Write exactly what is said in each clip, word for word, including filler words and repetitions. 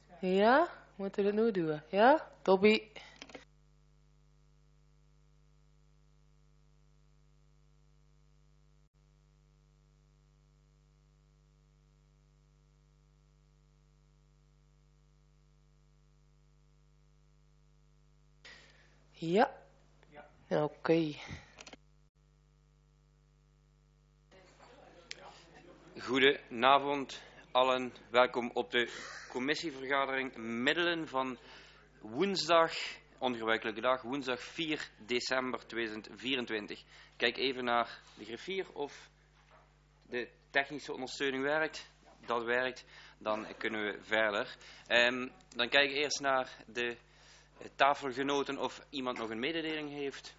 Ja? Moeten we het nu doen? Ja? Toby? Ja? Oké. Okay. Goedenavond allen, welkom op de commissievergadering middelen van woensdag, ongebruikelijke dag, woensdag vier december tweeduizend vierentwintig. Kijk even naar de griffier of de technische ondersteuning werkt. Dat werkt, dan kunnen we verder. Um, dan kijk ik eerst naar de tafelgenoten of iemand nog een mededeling heeft.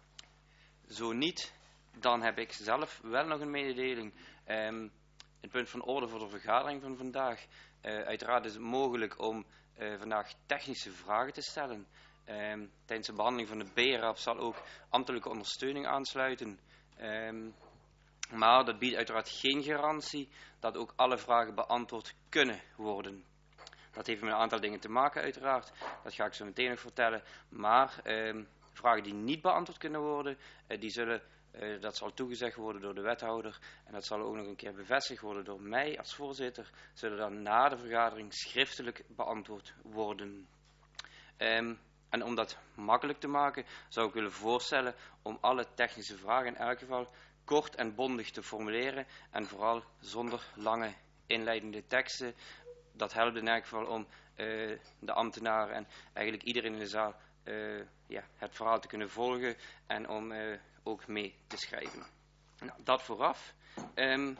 Zo niet, dan heb ik zelf wel nog een mededeling. Um, Het punt van orde voor de vergadering van vandaag. Uh, uiteraard is het mogelijk om uh, vandaag technische vragen te stellen. Um, tijdens de behandeling van de B R A P zal ook ambtelijke ondersteuning aansluiten. Um, maar dat biedt uiteraard geen garantie dat ook alle vragen beantwoord kunnen worden. Dat heeft met een aantal dingen te maken uiteraard. Dat ga ik zo meteen nog vertellen. Maar um, vragen die niet beantwoord kunnen worden, uh, die zullen... Uh, dat zal toegezegd worden door de wethouder en dat zal ook nog een keer bevestigd worden door mij als voorzitter, zullen dan na de vergadering schriftelijk beantwoord worden. Um, en om dat makkelijk te maken zou ik willen voorstellen om alle technische vragen in elk geval kort en bondig te formuleren en vooral zonder lange inleidende teksten. Dat helpt in elk geval om uh, de ambtenaren en eigenlijk iedereen in de zaal uh, ja, het verhaal te kunnen volgen en om uh, ook mee te schrijven. Nou, dat vooraf. Um,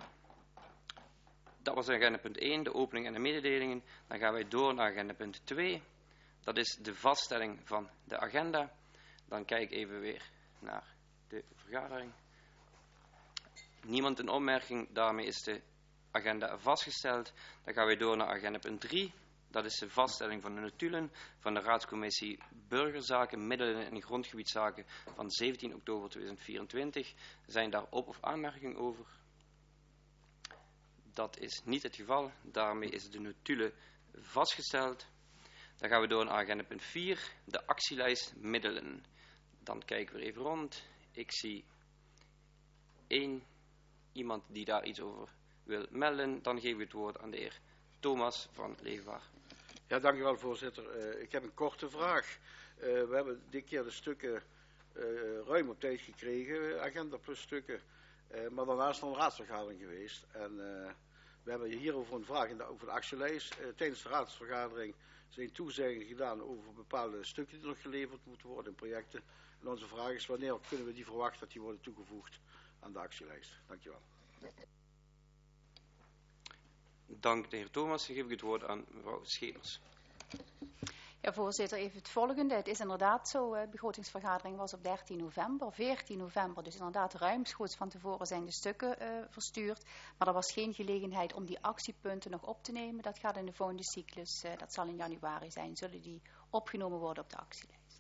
dat was agenda punt één, de opening en de mededelingen. Dan gaan wij door naar agenda punt twee. Dat is de vaststelling van de agenda. Dan kijk ik even weer naar de vergadering. Niemand een opmerking, daarmee is de agenda vastgesteld. Dan gaan wij door naar agenda punt drie. Dat is de vaststelling van de notulen van de Raadscommissie Burgerzaken, Middelen en Grondgebiedszaken van zeventien oktober tweeduizend vierentwintig. Zijn daar op- of aanmerkingen over? Dat is niet het geval. Daarmee is de notulen vastgesteld. Dan gaan we door naar agenda punt vier, de actielijst middelen. Dan kijken we even rond. Ik zie één iemand die daar iets over wil melden. Dan geef ik het woord aan de heer Thomas van Leefbaar. Ja, dank u wel, voorzitter. Uh, ik heb een korte vraag. Uh, we hebben dit keer de stukken uh, ruim op tijd gekregen, agenda plus stukken. Uh, maar daarnaast nog een raadsvergadering geweest. En uh, we hebben hierover een vraag in de, over de actielijst. Uh, tijdens de raadsvergadering zijn toezeggingen gedaan over bepaalde stukken die nog geleverd moeten worden in projecten. En onze vraag is wanneer kunnen we die verwachten dat die worden toegevoegd aan de actielijst. Dank je wel. Dank de heer Thomas. Dan geef ik het woord aan mevrouw Schepers. Ja, voorzitter, even het volgende. Het is inderdaad zo, de begrotingsvergadering was op dertien november, veertien november. Dus inderdaad ruimschoots van tevoren zijn de stukken uh, verstuurd. Maar er was geen gelegenheid om die actiepunten nog op te nemen. Dat gaat in de volgende cyclus, uh, dat zal in januari zijn. Zullen die opgenomen worden op de actielijst?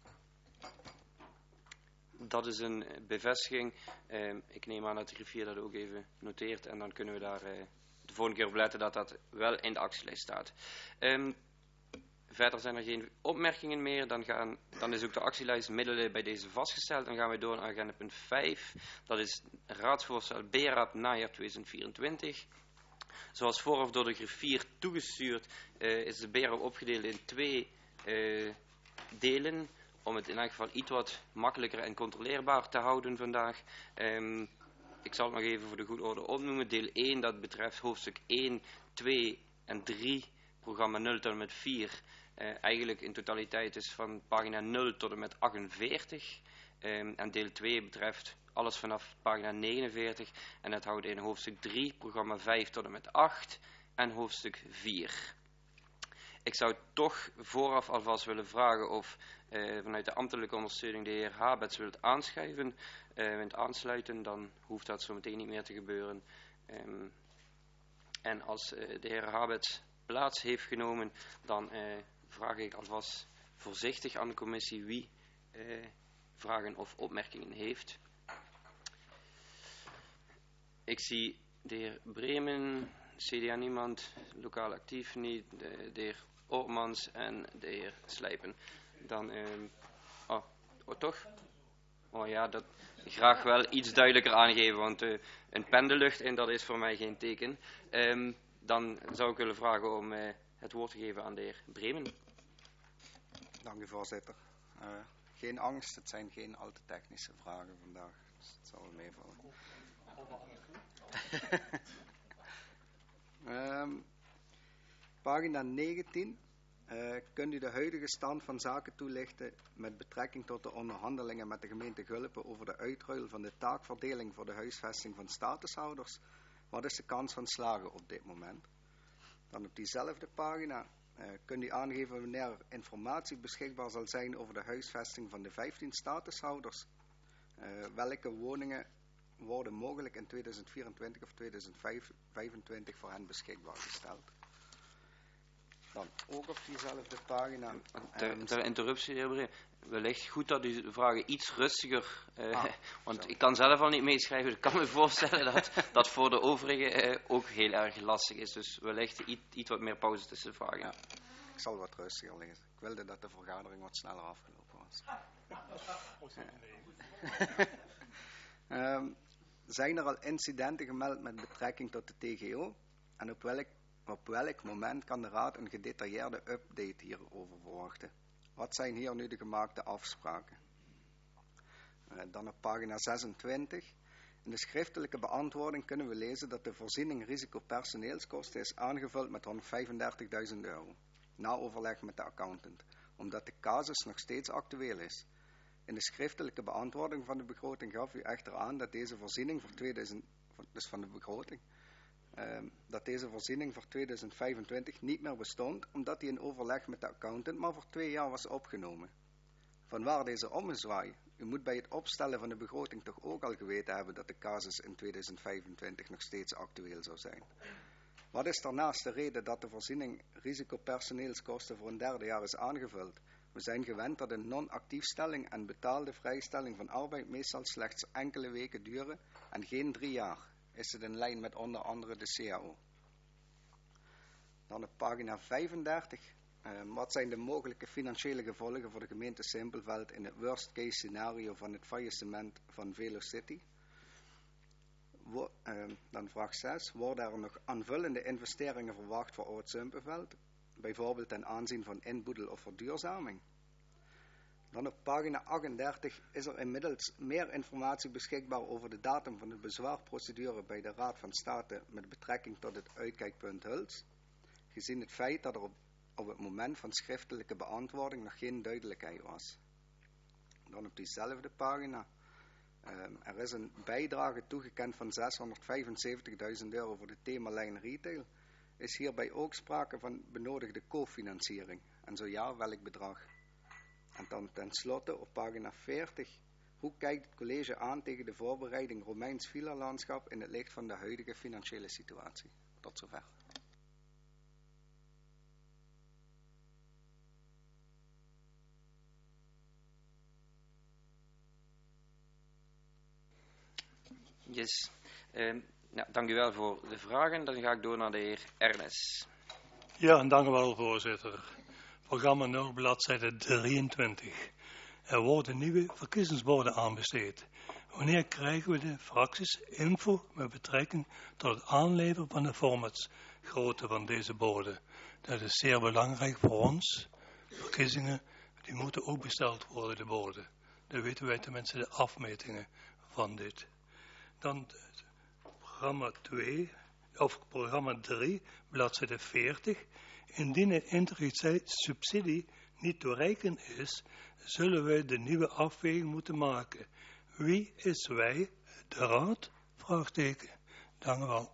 Dat is een bevestiging. Uh, ik neem aan dat de griffier dat ook even noteert. En dan kunnen we daar uh, de volgende keer op letten dat dat wel in de actielijst staat. Um, Verder zijn er geen opmerkingen meer. Dan, gaan, dan is ook de actielijst middelen bij deze vastgesteld. Dan gaan we door naar agenda punt vijf. Dat is raadsvoorstel B R A P najaar tweeduizend vierentwintig. Zoals vooraf door de griffier toegestuurd uh, is de B R A P opgedeeld in twee uh, delen. Om het in elk geval iets wat makkelijker en controleerbaar te houden vandaag. Um, ik zal het nog even voor de goede orde opnoemen. Deel één, dat betreft hoofdstuk één, twee en drie, programma nul tot en met vier. Uh, eigenlijk in totaliteit is van pagina nul tot en met achtenveertig. Um, en deel twee betreft alles vanaf pagina negenenveertig. En dat houdt in hoofdstuk drie, programma vijf tot en met acht en hoofdstuk vier. Ik zou toch vooraf alvast willen vragen of uh, vanuit de ambtelijke ondersteuning de heer Habets wilt aanschuiven. Uh, wilt aansluiten, dan hoeft dat zo meteen niet meer te gebeuren. Um, en als uh, de heer Habets plaats heeft genomen, dan uh, vraag ik alvast voorzichtig aan de commissie wie uh, vragen of opmerkingen heeft. Ik zie de heer Bremen, C D A niemand, lokaal actief niet, de, de heer Ormans en de heer Slijpen. Dan, um, oh, oh, toch? Oh ja, dat graag wel iets duidelijker aangeven, want uh, een pen de lucht in, dat is voor mij geen teken. Um, dan zou ik willen vragen om uh, het woord te geven aan de heer Bremen. Dank u, voorzitter. Uh, geen angst, het zijn geen al te technische vragen vandaag, dus het zal wel meevallen. um, pagina negentien. Uh, kunt u de huidige stand van zaken toelichten met betrekking tot de onderhandelingen met de gemeente Gulpen over de uitruil van de taakverdeling voor de huisvesting van statushouders? Wat is de kans van slagen op dit moment? Dan op diezelfde pagina uh, kunt u aangeven wanneer er informatie beschikbaar zal zijn over de huisvesting van de vijftien statushouders. Uh, welke woningen worden mogelijk in tweeduizend vierentwintig of tweeduizend vijfentwintig voor hen beschikbaar gesteld? Dan ook op diezelfde pagina. Ter, ter interruptie, heer Bremen. Wellicht goed dat u de vragen iets rustiger... Uh, ah, want zo. Ik kan zelf al niet meeschrijven. Ik kan me voorstellen dat dat voor de overigen uh, ook heel erg lastig is. Dus wellicht iets, iets wat meer pauze tussen de vragen. Ja, ik zal wat rustiger lezen. Ik wilde dat de vergadering wat sneller afgelopen was. um, zijn er al incidenten gemeld met betrekking tot de T G O? En op welk Op welk moment kan de Raad een gedetailleerde update hierover verwachten? Wat zijn hier nu de gemaakte afspraken? Uh, dan op pagina zesentwintig. In de schriftelijke beantwoording kunnen we lezen dat de voorziening risico personeelskosten is aangevuld met honderdvijfendertigduizend euro. Na overleg met de accountant, omdat de casus nog steeds actueel is. In de schriftelijke beantwoording van de begroting gaf u echter aan dat deze voorziening voor tweeduizend, dus van de begroting, Uh, dat deze voorziening voor tweeduizend vijfentwintig niet meer bestond, omdat die in overleg met de accountant maar voor twee jaar was opgenomen. Vanwaar deze ommezwaai? U moet bij het opstellen van de begroting toch ook al geweten hebben dat de casus in tweeduizend vijfentwintig nog steeds actueel zou zijn. Wat is daarnaast de reden dat de voorziening risicopersoneelskosten voor een derde jaar is aangevuld? We zijn gewend dat een non-actiefstelling en betaalde vrijstelling van arbeid meestal slechts enkele weken duren en geen drie jaar. Is het in lijn met onder andere de C A O. Dan op pagina vijfendertig. Uh, wat zijn de mogelijke financiële gevolgen voor de gemeente Simpelveld in het worst case scenario van het faillissement van Velocity? Wo- uh, dan vraag zes. Worden er nog aanvullende investeringen verwacht voor Oud-Simpelveld? Bijvoorbeeld ten aanzien van inboedel of verduurzaming? Dan op pagina achtendertig is er inmiddels meer informatie beschikbaar over de datum van de bezwaarprocedure bij de Raad van State met betrekking tot het uitkijkpunt Hulst, gezien het feit dat er op, op het moment van schriftelijke beantwoording nog geen duidelijkheid was. Dan op diezelfde pagina. Um, er is een bijdrage toegekend van zeshonderdvijfenzeventigduizend euro voor de themalijn retail. Is hierbij ook sprake van benodigde cofinanciering? En zo ja, welk bedrag? En dan tenslotte op pagina veertig. Hoe kijkt het college aan tegen de voorbereiding Romeins villa-landschap in het licht van de huidige financiële situatie? Tot zover. Yes. Uh, nou, dank u wel voor de vragen. Dan ga ik door naar de heer Ernest. Ja, dank u wel, voorzitter. Programma nul, bladzijde drieëntwintig. Er worden nieuwe verkiezingsborden aanbesteed. Wanneer krijgen we de fracties info met betrekking tot het aanleveren van de formats grootte van deze borden? Dat is zeer belangrijk voor ons. Verkiezingen, die moeten ook besteld worden, de borden. Dan weten wij tenminste de afmetingen van dit. Dan programma twee, of programma drie, bladzijde veertig. Indien de integriteitssubsidie niet toereikend is, zullen wij de nieuwe afweging moeten maken. Wie is wij? De Raad? Vraagteken. Dank u wel.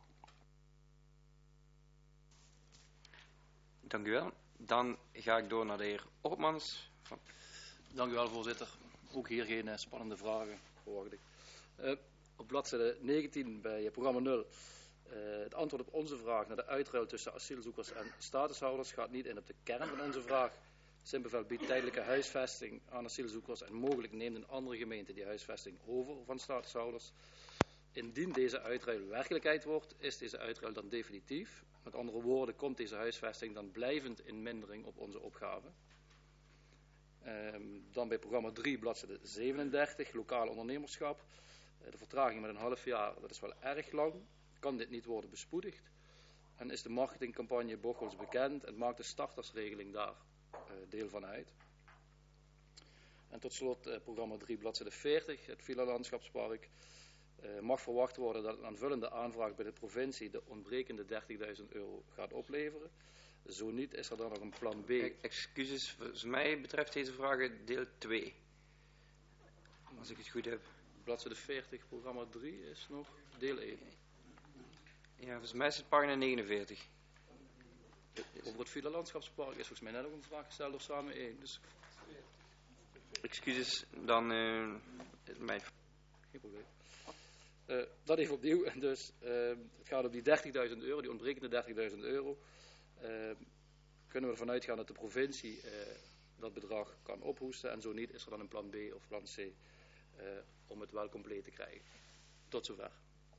Dank u wel. Dan ga ik door naar de heer Ormans. Dank u wel, voorzitter. Ook hier geen uh, spannende vragen, verwacht ik. Uh, op bladzijde negentien bij programma nul. Uh, het antwoord op onze vraag naar de uitruil tussen asielzoekers en statushouders gaat niet in op de kern van onze vraag. Simpelveld biedt tijdelijke huisvesting aan asielzoekers en mogelijk neemt een andere gemeente die huisvesting over van statushouders. indien deze uitruil werkelijkheid wordt, is deze uitruil dan definitief. Met andere woorden, komt deze huisvesting dan blijvend in mindering op onze opgave. Um, dan bij programma drie, bladzijde zevenendertig, lokaal ondernemerschap. Uh, de vertraging met een half jaar, dat is wel erg lang. Kan dit niet worden bespoedigd? En is de marketingcampagne Bocholt bekend en maakt de startersregeling daar uh, deel van uit? En tot slot uh, programma drie, bladzijde veertig, het Villa Landschapspark. Uh, mag verwacht worden dat een aanvullende aanvraag bij de provincie de ontbrekende dertigduizend euro gaat opleveren. Zo niet, is er dan nog een plan B? Excuses, volgens mij betreft deze vraag deel twee. Als ik het goed heb. Bladzijde veertig, programma drie is nog deel één. Ja, volgens mij is het pagina negenenveertig. Over het Villa Landschapspark is volgens mij net ook een vraag gesteld door Samen één. Dus... Excuses, dan uh, mijn... Geen probleem. Uh, dat even opnieuw. Dus uh, het gaat om die dertigduizend euro, die ontbrekende dertigduizend euro. Uh, kunnen we ervan uitgaan dat de provincie uh, dat bedrag kan ophoesten en zo niet is er dan een plan B of plan C uh, om het wel compleet te krijgen. Tot zover.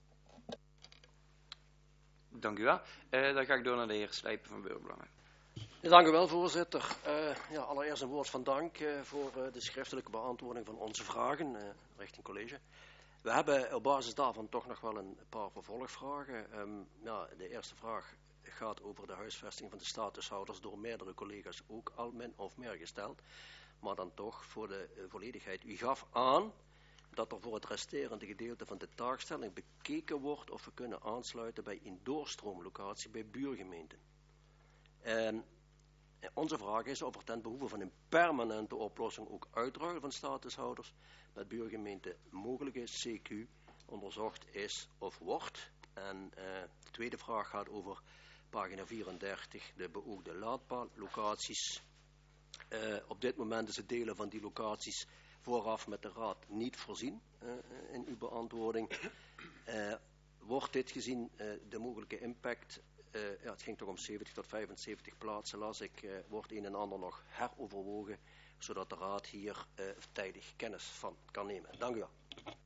Dank u wel. Uh, dan ga ik door naar de heer Slijpen van Burgerbelangen. Ja, dank u wel, voorzitter. Uh, ja, allereerst een woord van dank uh, voor uh, de schriftelijke beantwoording van onze vragen uh, richting college. We hebben op basis daarvan toch nog wel een paar vervolgvragen. Um, ja, de eerste vraag gaat over de huisvesting van de statushouders door meerdere collega's ook al min of meer gesteld. Maar dan toch voor de uh, volledigheid. U gaf aan dat er voor het resterende gedeelte van de taakstelling bekeken wordt of we kunnen aansluiten bij een doorstroomlocatie bij buurgemeenten. En onze vraag is of er ten behoeve van een permanente oplossing ook uitruil van statushouders met buurgemeenten mogelijk is, C Q, onderzocht is of wordt. En uh, de tweede vraag gaat over pagina vierendertig, de beoogde laadpaallocaties. Uh, op dit moment is het delen van die locaties vooraf met de raad niet voorzien uh, in uw beantwoording. Uh, wordt dit gezien uh, de mogelijke impact, uh, ja, het ging toch om zeventig tot vijfenzeventig plaatsen, las ik, uh, wordt een en ander nog heroverwogen, zodat de raad hier uh, tijdig kennis van kan nemen. Dank u wel.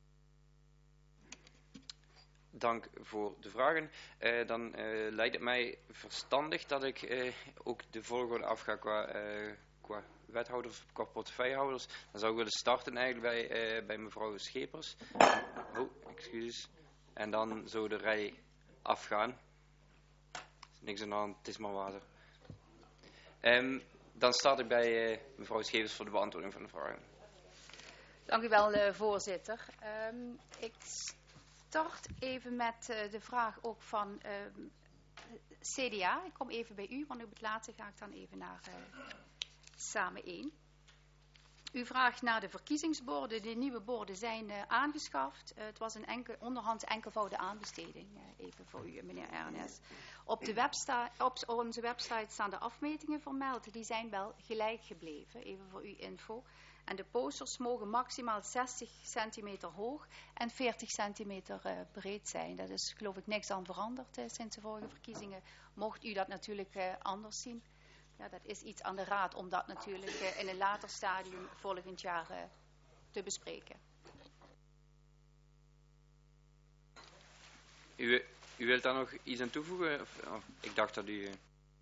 Dank voor de vragen. Uh, dan uh, lijkt het mij verstandig dat ik uh, ook de volgorde afga qua, uh, qua wethouders, qua portefeuillehouders. Dan zou ik willen starten eigenlijk bij, uh, bij mevrouw Schepers. Oh, excuses. En dan zo de rij afgaan. Niks aan de hand, het is maar water. Um, dan start ik bij uh, mevrouw Schepers voor de beantwoording van de vragen. Dank u wel, uh, voorzitter. Um, ik start even met uh, de vraag ook van uh, C D A. Ik kom even bij u, want op het laatste ga ik dan even naar uh, Samen één. U vraagt naar de verkiezingsborden. De nieuwe borden zijn uh, aangeschaft. Uh, het was een enkel, onderhand enkelvoudige aanbesteding. Uh, even voor u, meneer Ernest. Op, de websta- op onze website staan de afmetingen vermeld. Die zijn wel gelijk gebleven. Even voor uw info. En de posters mogen maximaal zestig centimeter hoog en veertig centimeter uh, breed zijn. Dat is geloof ik niks aan veranderd uh, sinds de vorige verkiezingen. Mocht u dat natuurlijk uh, anders zien. Ja, dat is iets aan de raad om dat natuurlijk uh, in een later stadium volgend jaar uh, te bespreken. U, u wilt daar nog iets aan toevoegen? Of, oh, ik dacht dat u... Uh...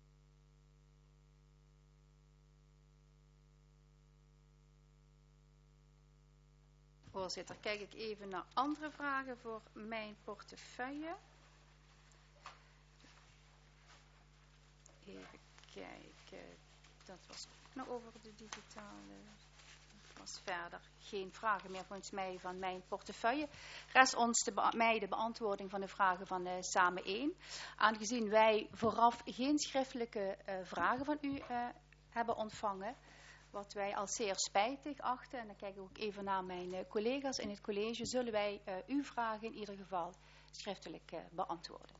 Voorzitter, kijk ik even naar andere vragen voor mijn portefeuille. Even kijken, dat was ook nog over de digitale. Dat was verder geen vragen meer volgens mij van mijn portefeuille. Rest ons de be- mij de beantwoording van de vragen van uh, Samen één. Aangezien wij vooraf geen schriftelijke uh, vragen van u uh, hebben ontvangen, wat wij als zeer spijtig achten, en dan kijk ik ook even naar mijn uh, collega's in het college, zullen wij uh, uw vragen in ieder geval schriftelijk uh, beantwoorden.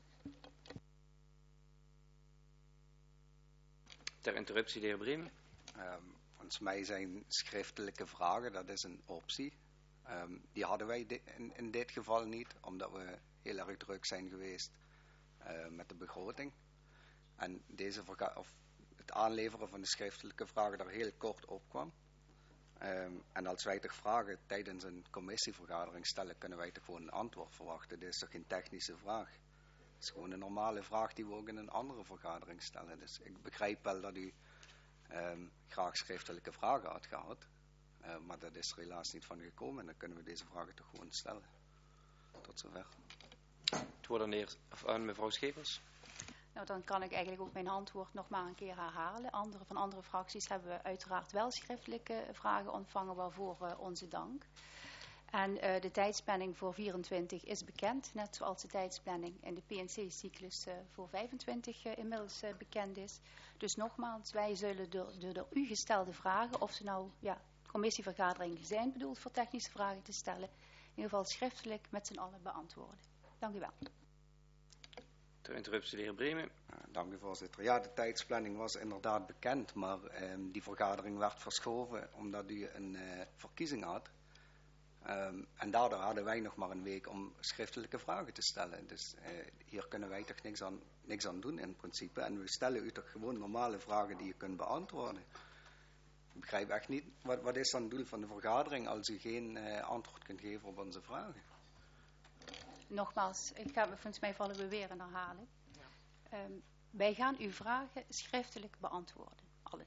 Ter interruptie, de heer Bremen. Um, volgens mij zijn schriftelijke vragen, dat is een optie. Um, die hadden wij di- in, in dit geval niet, omdat we heel erg druk zijn geweest uh, met de begroting. En deze verga- of het aanleveren van de schriftelijke vragen daar heel kort op kwam. Um, en als wij toch vragen tijdens een commissievergadering stellen, kunnen wij toch gewoon een antwoord verwachten. Dit is toch geen technische vraag. Het is gewoon een normale vraag die we ook in een andere vergadering stellen. Dus ik begrijp wel dat u um, graag schriftelijke vragen had gehad. Uh, maar dat is er helaas niet van gekomen. En dan kunnen we deze vragen toch gewoon stellen. Tot zover. Het woord aan, heer, of aan mevrouw Schevers. Nou, dan kan ik eigenlijk ook mijn antwoord nog maar een keer herhalen. Andere, van andere fracties hebben we uiteraard wel schriftelijke vragen ontvangen, waarvoor uh, onze dank. En uh, de tijdsplanning voor vierentwintig is bekend, net zoals de tijdsplanning in de P N C-cyclus uh, voor vijfentwintig uh, inmiddels uh, bekend is. Dus nogmaals, wij zullen door, door, door u gestelde vragen, of ze nou ja, commissievergaderingen zijn bedoeld voor technische vragen te stellen, in ieder geval schriftelijk met z'n allen beantwoorden. Dank u wel. Ter interruptie, de heer Bremen. Uh, dank u, voorzitter. Ja, de tijdsplanning was inderdaad bekend, maar um, die vergadering werd verschoven omdat u een uh, verkiezing had. Um, en daardoor hadden wij nog maar een week om schriftelijke vragen te stellen. Dus uh, hier kunnen wij toch niks aan, niks aan doen in principe. En we stellen u toch gewoon normale vragen die je kunt beantwoorden. Ik begrijp echt niet, wat, wat is dan het doel van de vergadering als u geen uh, antwoord kunt geven op onze vragen? Nogmaals, ik ga volgens mij vallen we weer een herhalen. Ja. Um, wij gaan uw vragen schriftelijk beantwoorden, allen.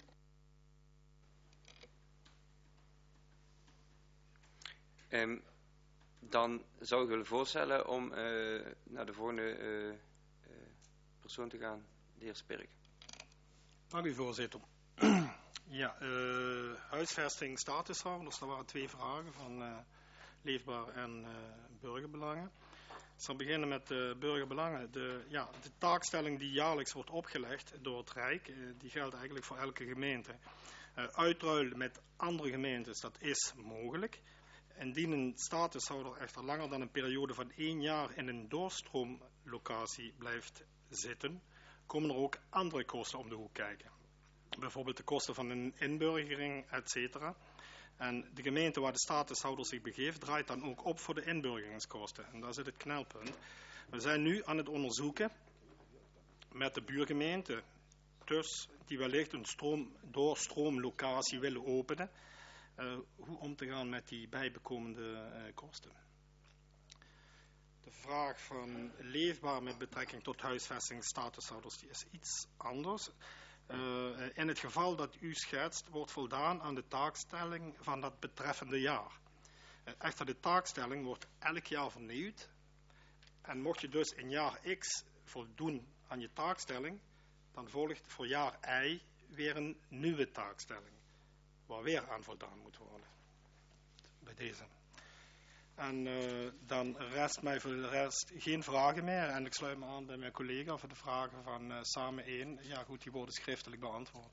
Um, dan zou ik willen voorstellen om uh, naar de volgende uh, uh, persoon te gaan, de heer Spirk. Dank u, voorzitter. Ja, uh, huisvesting statushouders, daar waren twee vragen van uh, Leefbaar en uh, Burgerbelangen. Ik zal beginnen met de burgerbelangen. De, ja, de taakstelling die jaarlijks wordt opgelegd door het Rijk, uh, die geldt eigenlijk voor elke gemeente. Uh, uitruilen met andere gemeentes, dat is mogelijk. Indien een statushouder echter langer dan een periode van één jaar in een doorstroomlocatie blijft zitten, komen er ook andere kosten om de hoek kijken. Bijvoorbeeld de kosten van een inburgering, et cetera. En de gemeente waar de statushouder zich begeeft, draait dan ook op voor de inburgeringskosten. En daar zit het knelpunt. We zijn nu aan het onderzoeken met de buurgemeente, dus die wellicht een stroom, doorstroomlocatie willen openen, uh, hoe om te gaan met die bijbekomende uh, kosten. De vraag van Leefbaar met betrekking tot huisvesting statushouders, die is iets anders. Uh, in het geval dat u schetst, wordt voldaan aan de taakstelling van dat betreffende jaar. Uh, echter, de taakstelling wordt elk jaar vernieuwd. En mocht je dus in jaar X voldoen aan je taakstelling, dan volgt voor jaar Y weer een nieuwe taakstelling, waar weer aan voldaan moet worden. Bij deze. En uh, dan rest mij voor de rest geen vragen meer. En ik sluit me aan bij mijn collega voor de vragen van uh, Samen één. Ja goed, die worden schriftelijk beantwoord.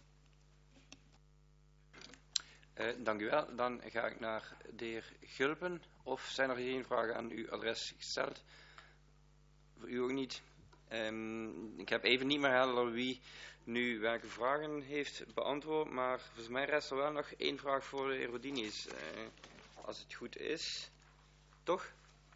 Uh, dank u wel. Dan ga ik naar de heer Gulpen. Of zijn er geen vragen aan uw adres gesteld? Voor u ook niet. Um, ik heb even niet meer helder wie nu welke vragen heeft beantwoord. Maar volgens mij rest er wel nog één vraag voor de heer Rodinius. Uh, Als het goed is, toch?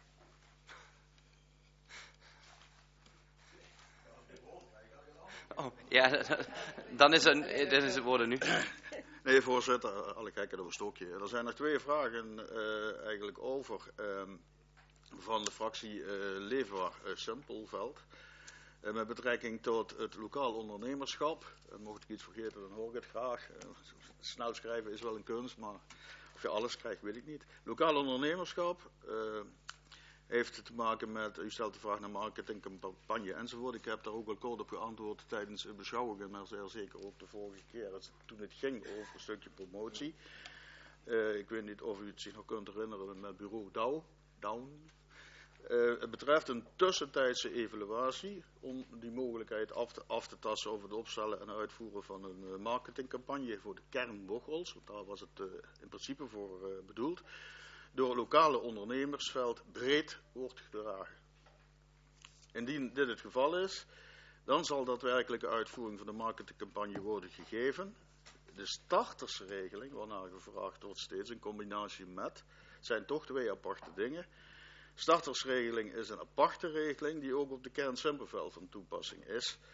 Oh, ja, dan is het, dan is het woorden nu. Nee, voorzitter, alle gekken door een stokje. Er zijn nog twee vragen uh, eigenlijk over uh, van de fractie uh, Leefbaar uh, Simpelveld. Uh, met betrekking tot het lokaal ondernemerschap. Uh, mocht ik iets vergeten, dan hoor ik het graag. Uh, snel schrijven is wel een kunst, maar of je alles krijgt, weet ik niet. Lokaal ondernemerschap uh, heeft te maken met, u stelt de vraag naar marketing, campagne enzovoort. Ik heb daar ook wel kort op geantwoord tijdens beschouwingen, maar zeer zeker ook de vorige keer toen het ging over een stukje promotie. Uh, ik weet niet of u het zich nog kunt herinneren met bureau Dow. Down. Uh, het betreft een tussentijdse evaluatie om die mogelijkheid af te, af te tasten over het opstellen en uitvoeren van een uh, marketingcampagne voor de kern Bocholt, want daar was het uh, in principe voor uh, bedoeld, door het lokale ondernemersveld breed wordt gedragen. Indien dit het geval is, dan zal daadwerkelijke uitvoering van de marketingcampagne worden gegeven. De startersregeling, waarnaar gevraagd wordt steeds in combinatie met, zijn toch twee aparte dingen. Startersregeling is een aparte regeling die ook op de kern Simpelveld van toepassing is.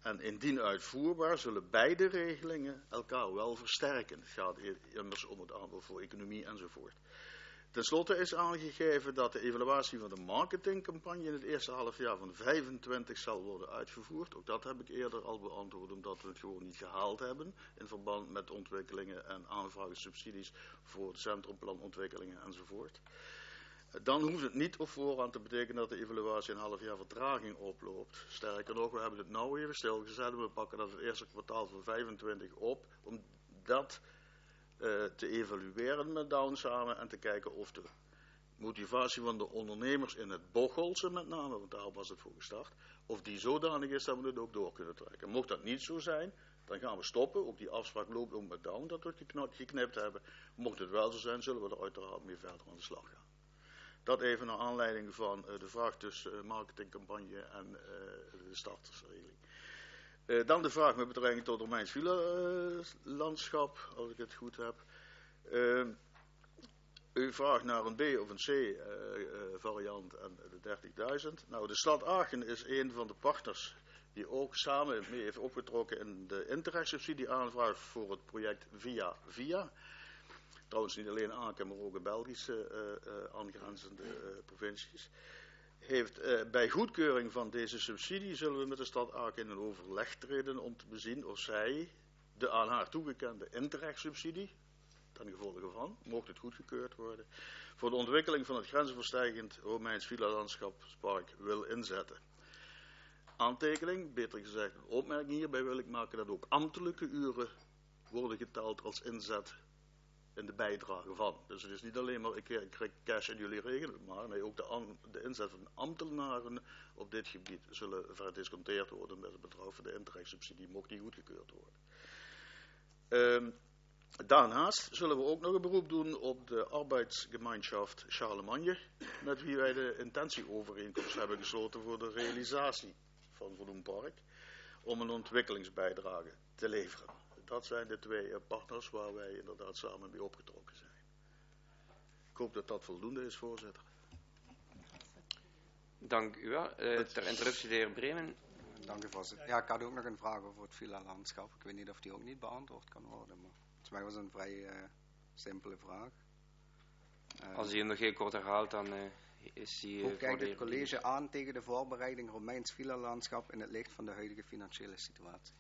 En indien uitvoerbaar zullen beide regelingen elkaar wel versterken. Het gaat immers om het aanbod voor economie enzovoort. Ten slotte is aangegeven dat de evaluatie van de marketingcampagne in het eerste halfjaar van vijfentwintig zal worden uitgevoerd. Ook dat heb ik eerder al beantwoord, omdat we het gewoon niet gehaald hebben in verband met ontwikkelingen en aanvragen subsidies voor centrumplanontwikkelingen enzovoort. Dan hoeft het niet op voorhand te betekenen dat de evaluatie een half jaar vertraging oploopt. Sterker nog, we hebben het nou even stilgezet en we pakken dat het eerste kwartaal van vijfentwintig op, om dat uh, te evalueren met Down samen en te kijken of de motivatie van de ondernemers in het Bochelse met name, want daar was het voor gestart, of die zodanig is dat we het ook door kunnen trekken. Mocht dat niet zo zijn, dan gaan we stoppen. Ook die afspraak loopt ook met Down dat we het geknipt hebben. Mocht het wel zo zijn, zullen we er uiteraard mee verder aan de slag gaan. Dat even naar aanleiding van uh, de vraag tussen uh, marketingcampagne en uh, de startersregeling. Uh, dan de vraag met betrekking tot Romeins villa-landschap, als ik het goed heb. Uh, u vraagt naar een B of een C uh, uh, variant en de dertigduizend. Nou, de stad Aachen is een van de partners die ook samen mee heeft opgetrokken in de Interreg-subsidieaanvraag voor het project Via Via. Trouwens niet alleen Aachen, maar ook in Belgische uh, uh, aangrenzende uh, provincies. Heeft uh, bij goedkeuring van deze subsidie zullen we met de stad Aachen in een overleg treden om te bezien of zij de aan haar toegekende Interreg-subsidie, ten gevolge van, mocht het goedgekeurd worden, voor de ontwikkeling van het grensoverstijgend Romeins villa-landschapspark wil inzetten. Aantekening, beter gezegd een opmerking hierbij wil ik maken dat ook ambtelijke uren worden geteld als inzet in de bijdrage van. Dus het is niet alleen maar ik krijg cash en jullie regelen het maar, nee, ook de, de inzet van ambtenaren op dit gebied zullen verdisconteerd worden met het bedrag voor de Interreg-subsidie, mocht die goedgekeurd worden. Um, daarnaast zullen we ook nog een beroep doen op de arbeidsgemeenschap Charlemagne, met wie wij de intentieovereenkomst hebben gesloten voor de realisatie van Voldoen Park, om een ontwikkelingsbijdrage te leveren. Dat zijn de twee partners waar wij inderdaad samen mee opgetrokken zijn. Ik hoop dat dat voldoende is, voorzitter. Dank u wel. Uh, ter interruptie, de heer Bremen. Dank u, voorzitter. Ja, ik had ook nog een vraag over het villa-landschap. Ik weet niet of die ook niet beantwoord kan worden, maar volgens mij was het een vrij uh, simpele vraag. Uh, Als u hem nog heel kort herhaalt, dan uh, is hij... Uh, hoe kijkt het college aan tegen de voorbereiding Romeins villa-landschap in het licht van de huidige financiële situatie?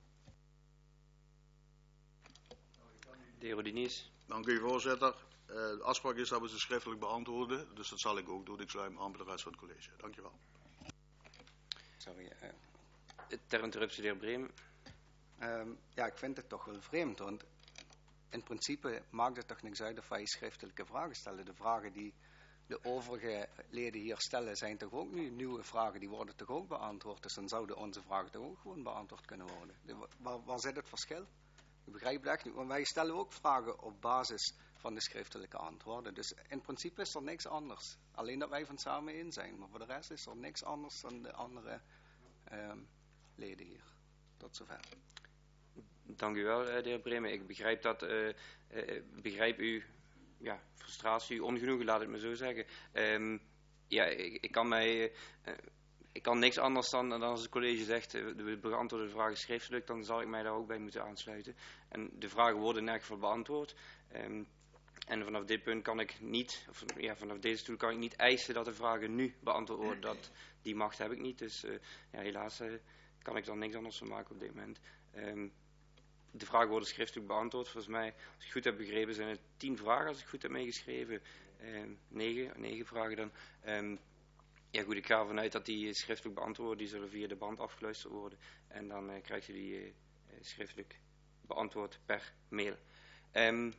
De heer Rodinies. Dank u, voorzitter. Uh, de afspraak is dat we ze schriftelijk beantwoorden, dus dat zal ik ook doen. Ik sluit me aan bij de rest van het college. Dank je wel. Sorry. Uh, ter interruptie, de heer Bremen. Um, ja, ik vind het toch wel vreemd, want in principe maakt het toch niks uit of wij schriftelijke vragen stellen. De vragen die de overige leden hier stellen zijn toch ook nu nieuwe vragen, die worden toch ook beantwoord. Dus dan zouden onze vragen toch ook gewoon beantwoord kunnen worden. De, waar, waar zit het verschil? Ik begrijp het echt niet, want wij stellen ook vragen op basis van de schriftelijke antwoorden. Dus in principe is er niks anders. Alleen dat wij van samen in zijn. Maar voor de rest is er niks anders dan de andere um, leden hier. Tot zover. Dank u wel, de heer Bremen. Ik begrijp dat, uh, uh, begrijp uw ja, frustratie, uw ongenoegen, laat het me zo zeggen. Um, ja, ik, ik kan mij... Uh, Ik kan niks anders dan, dan als het college zegt, we beantwoorden de vragen schriftelijk, dan zal ik mij daar ook bij moeten aansluiten. En de vragen worden in elk geval beantwoord. Um, en vanaf dit punt kan ik niet, of ja, vanaf deze stoel kan ik niet eisen dat de vragen nu beantwoord worden. Dat, die macht heb ik niet, dus uh, ja, helaas uh, kan ik dan niks anders van maken op dit moment. Um, de vragen worden schriftelijk beantwoord. Volgens mij, als ik het goed heb begrepen, zijn het tien vragen, als ik goed heb meegeschreven. Um, negen, negen vragen dan. Um, Ja goed, ik ga ervan uit dat die schriftelijk beantwoord, die zullen via de band afgeluisterd worden. En dan uh, krijgt u die uh, schriftelijk beantwoord per mail. Um,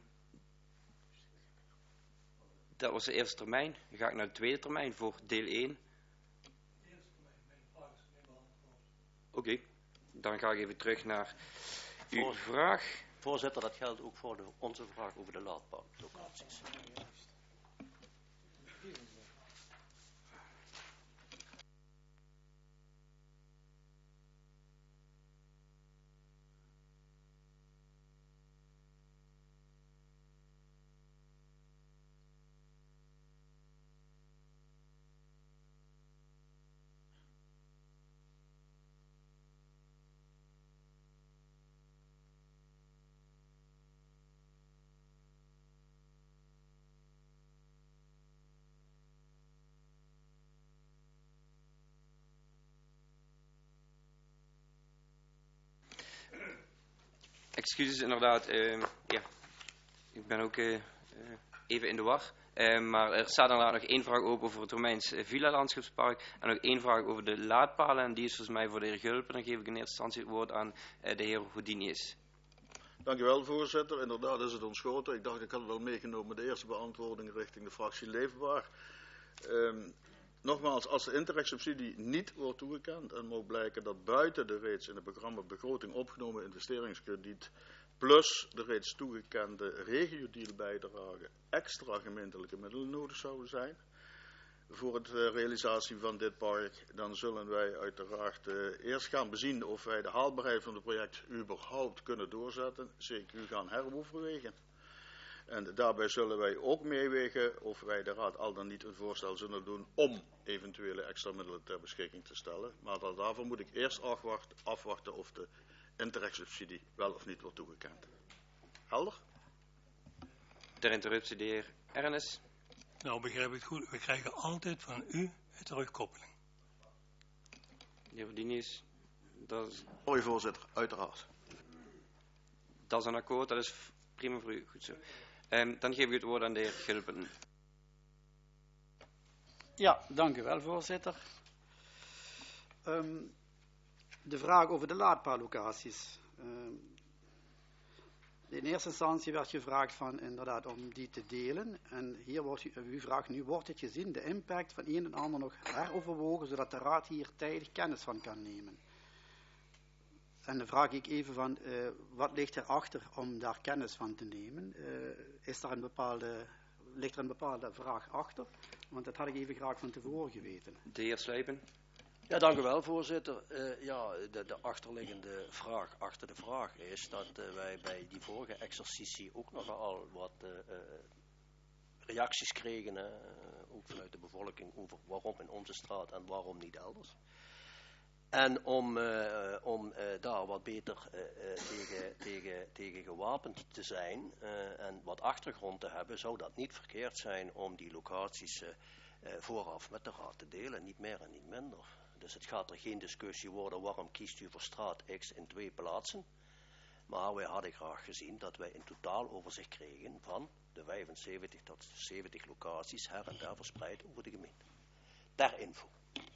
dat was de eerste termijn. Dan ga ik naar de tweede termijn voor deel één. Oké, okay. Dan ga ik even terug naar uw Voor, vraag. Voorzitter, dat geldt ook voor de, onze vraag over de laadpaallocaties. excuses inderdaad. Uh, ja, ik ben ook uh, uh, even in de war. Uh, maar er staat inderdaad nog één vraag open over het Romeins uh, Villa-landschapspark. En nog één vraag over de laadpalen. En die is volgens mij voor de heer Gulpen. Dan geef ik in eerste instantie het woord aan uh, de heer Houdinius. Dank u wel, voorzitter. Inderdaad is het ontschoten. Ik dacht, ik had het al meegenomen, de eerste beantwoording richting de fractie Leefbaar. Um, nogmaals, als de Interreg-subsidie niet wordt toegekend en moet blijken dat buiten de reeds in het programma begroting opgenomen investeringskrediet plus de reeds toegekende regio-deal-bijdrage extra gemeentelijke middelen nodig zouden zijn voor de realisatie van dit park, dan zullen wij uiteraard uh, eerst gaan bezien of wij de haalbaarheid van het project überhaupt kunnen doorzetten, C Q gaan heroverwegen. En daarbij zullen wij ook meewegen of wij de Raad al dan niet een voorstel zullen doen om eventuele extra middelen ter beschikking te stellen. Maar daarvoor moet ik eerst afwachten, afwachten of de Interreg-subsidie wel of niet wordt toegekend. Helder? Ter interruptie, de heer Ernest. Nou, begrijp ik het goed. We krijgen altijd van u een terugkoppeling. De heer Houdinius, dat is... Mooi voorzitter, uiteraard. Dat is een akkoord, dat is prima voor u. Goed zo. Um, dan geef ik het woord aan de heer Gulpen. Ja, dank u wel, voorzitter. Um, de vraag over de laadpaallocaties. Um, in eerste instantie werd gevraagd van inderdaad om die te delen. En hier wordt u, u vraagt nu, wordt het gezien de impact van een en ander nog heroverwogen, zodat de Raad hier tijdig kennis van kan nemen? En dan vraag ik even van, uh, wat ligt erachter om daar kennis van te nemen? Uh, is er een bepaalde, ligt er een bepaalde vraag achter? Want dat had ik even graag van tevoren geweten. De heer Slijpen. Ja, dank u wel, voorzitter. Uh, ja, de, de achterliggende vraag achter de vraag is dat uh, wij bij die vorige exercitie ook nogal wat uh, uh, reacties kregen, uh, ook vanuit de bevolking, over waarom in onze straat en waarom niet elders. En om, uh, om uh, daar wat beter uh, uh, tegen, tegen, tegen gewapend te zijn uh, en wat achtergrond te hebben, zou dat niet verkeerd zijn om die locaties uh, uh, vooraf met de Raad te delen, niet meer en niet minder. Dus het gaat er geen discussie worden waarom kiest u voor straat X in twee plaatsen. Maar wij hadden graag gezien dat wij een totaal overzicht kregen van de vijfenzeventig tot zeventig locaties her en daar verspreid over de gemeente. Ter info.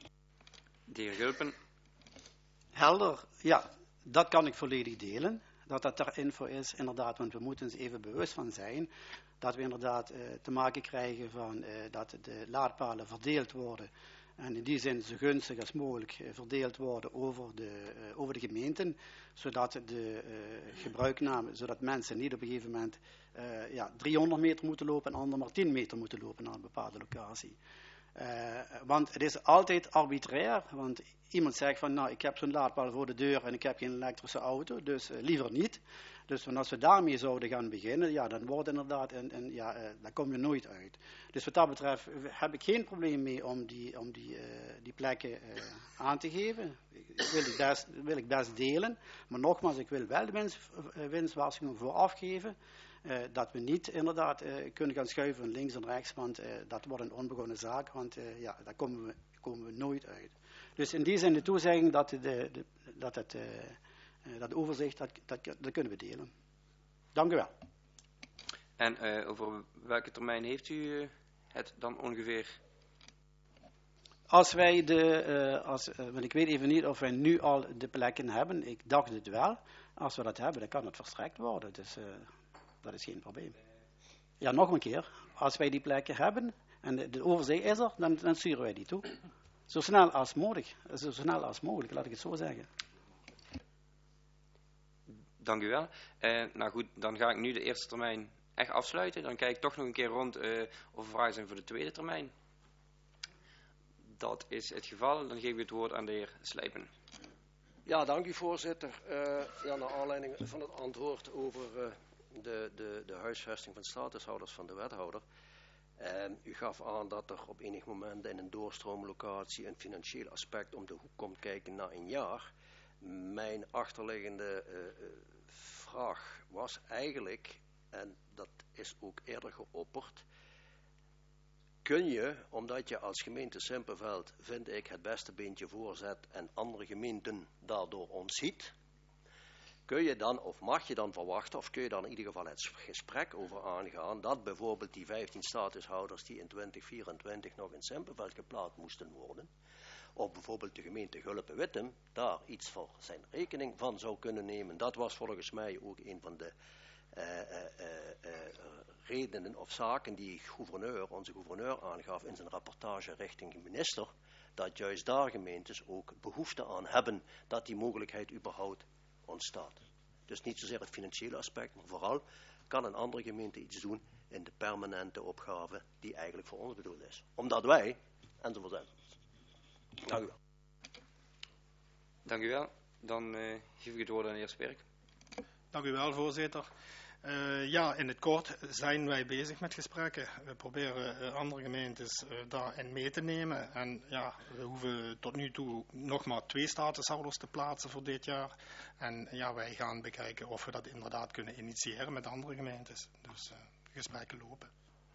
De heer Gulpen. Helder, ja, dat kan ik volledig delen. Dat dat ter info is, inderdaad, want we moeten ons even bewust van zijn dat we inderdaad uh, te maken krijgen van uh, dat de laadpalen verdeeld worden. En in die zin zo gunstig als mogelijk uh, verdeeld worden over de, uh, over de gemeenten, zodat de uh, gebruikname, zodat mensen niet op een gegeven moment uh, ja, driehonderd meter moeten lopen en anderen maar tien meter moeten lopen naar een bepaalde locatie. Uh, want het is altijd arbitrair, want iemand zegt van nou ik heb zo'n laadpaal voor de deur en ik heb geen elektrische auto, dus uh, liever niet. Dus als we daarmee zouden gaan beginnen, ja dan wordt inderdaad, en, en ja, uh, daar kom je nooit uit. Dus wat dat betreft heb ik geen probleem mee om die, om die, uh, die plekken uh, aan te geven. Ik wil, die best, wil ik best delen, maar nogmaals, ik wil wel de winst, uh, winstwaarschuwing vooraf geven. Uh, dat we niet inderdaad uh, kunnen gaan schuiven van links en rechts, want uh, dat wordt een onbegonnen zaak, want uh, ja, daar komen we, komen we nooit uit. Dus in die zin de toezegging dat, de, de, dat het uh, uh, dat overzicht, dat, dat, dat kunnen we delen. Dank u wel. En uh, over welke termijn heeft u uh, het dan ongeveer? Als wij de, uh, als, uh, want ik weet even niet of wij nu al de plekken hebben, ik dacht het wel. Als we dat hebben, dan kan het verstrekt worden, dus uh, dat is geen probleem. Ja, nog een keer. Als wij die plekken hebben en de, de overzicht is er, dan, dan sturen wij die toe. Zo snel als mogelijk. Zo snel als mogelijk, laat ik het zo zeggen. Dank u wel. Uh, nou goed, dan ga ik nu de eerste termijn echt afsluiten. Dan kijk ik toch nog een keer rond uh, of er vragen zijn voor de tweede termijn. Dat is het geval. Dan geef ik het woord aan de heer Slijpen. Ja, dank u voorzitter. Uh, ja, naar aanleiding van het antwoord over uh, de, de, de huisvesting van statushouders van de wethouder. Uh, u gaf aan dat er op enig moment in een doorstroomlocatie een financieel aspect om de hoek komt kijken na een jaar. Mijn achterliggende uh, vraag was eigenlijk, en dat is ook eerder geopperd, kun je, omdat je als gemeente Simpelveld, vind ik, het beste beentje voorzet en andere gemeenten daardoor ontziet, kun je dan, of mag je dan verwachten, of kun je dan in ieder geval het gesprek over aangaan, dat bijvoorbeeld die vijftien statushouders die in twintig vierentwintig nog in Simpelveld geplaatst moesten worden, of bijvoorbeeld de gemeente Gulpen-Wittem daar iets voor zijn rekening van zou kunnen nemen. Dat was volgens mij ook een van de uh, uh, uh, uh, redenen of zaken die gouverneur, onze gouverneur aangaf in zijn rapportage richting de minister, dat juist daar gemeentes ook behoefte aan hebben dat die mogelijkheid überhaupt ontstaat. Dus niet zozeer het financiële aspect, maar vooral kan een andere gemeente iets doen in de permanente opgave die eigenlijk voor ons bedoeld is. Omdat wij, enzovoort enzovoort. Dank u wel. Dank u wel. Dan uh, geef ik het woord aan de heer Spierk. Dank u wel, voorzitter. Uh, ja, in het kort zijn wij bezig met gesprekken. We proberen uh, andere gemeentes uh, daarin mee te nemen. En ja, we hoeven tot nu toe nog maar twee statushouders te plaatsen voor dit jaar. En ja, wij gaan bekijken of we dat inderdaad kunnen initiëren met andere gemeentes. Dus uh, gesprekken lopen.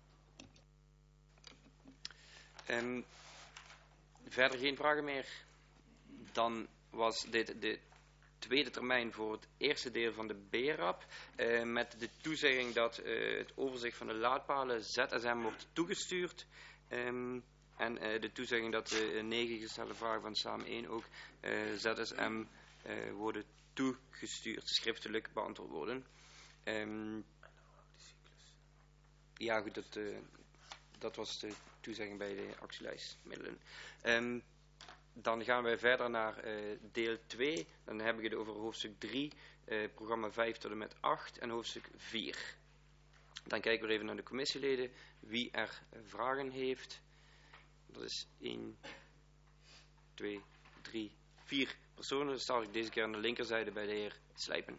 Um, verder geen vragen meer. Dan was dit de tweede termijn voor het eerste deel van de B R A P, uh, met de toezegging dat uh, het overzicht van de laadpalen Z S M wordt toegestuurd, um, en uh, de toezegging dat de uh, negen gestelde vragen van Samen één ook uh, Z S M uh, worden toegestuurd, schriftelijk beantwoord worden. Um, ja goed, dat, uh, dat was de toezegging bij de actielijstmiddelen. Um, Dan gaan wij verder naar uh, deel twee. Dan heb ik het over hoofdstuk drie, uh, programma vijf tot en met acht en hoofdstuk vier. Dan kijken we even naar de commissieleden. Wie er vragen heeft. Dat is één, twee, drie, vier personen. Dan sta ik deze keer aan de linkerzijde bij de heer Slijpen.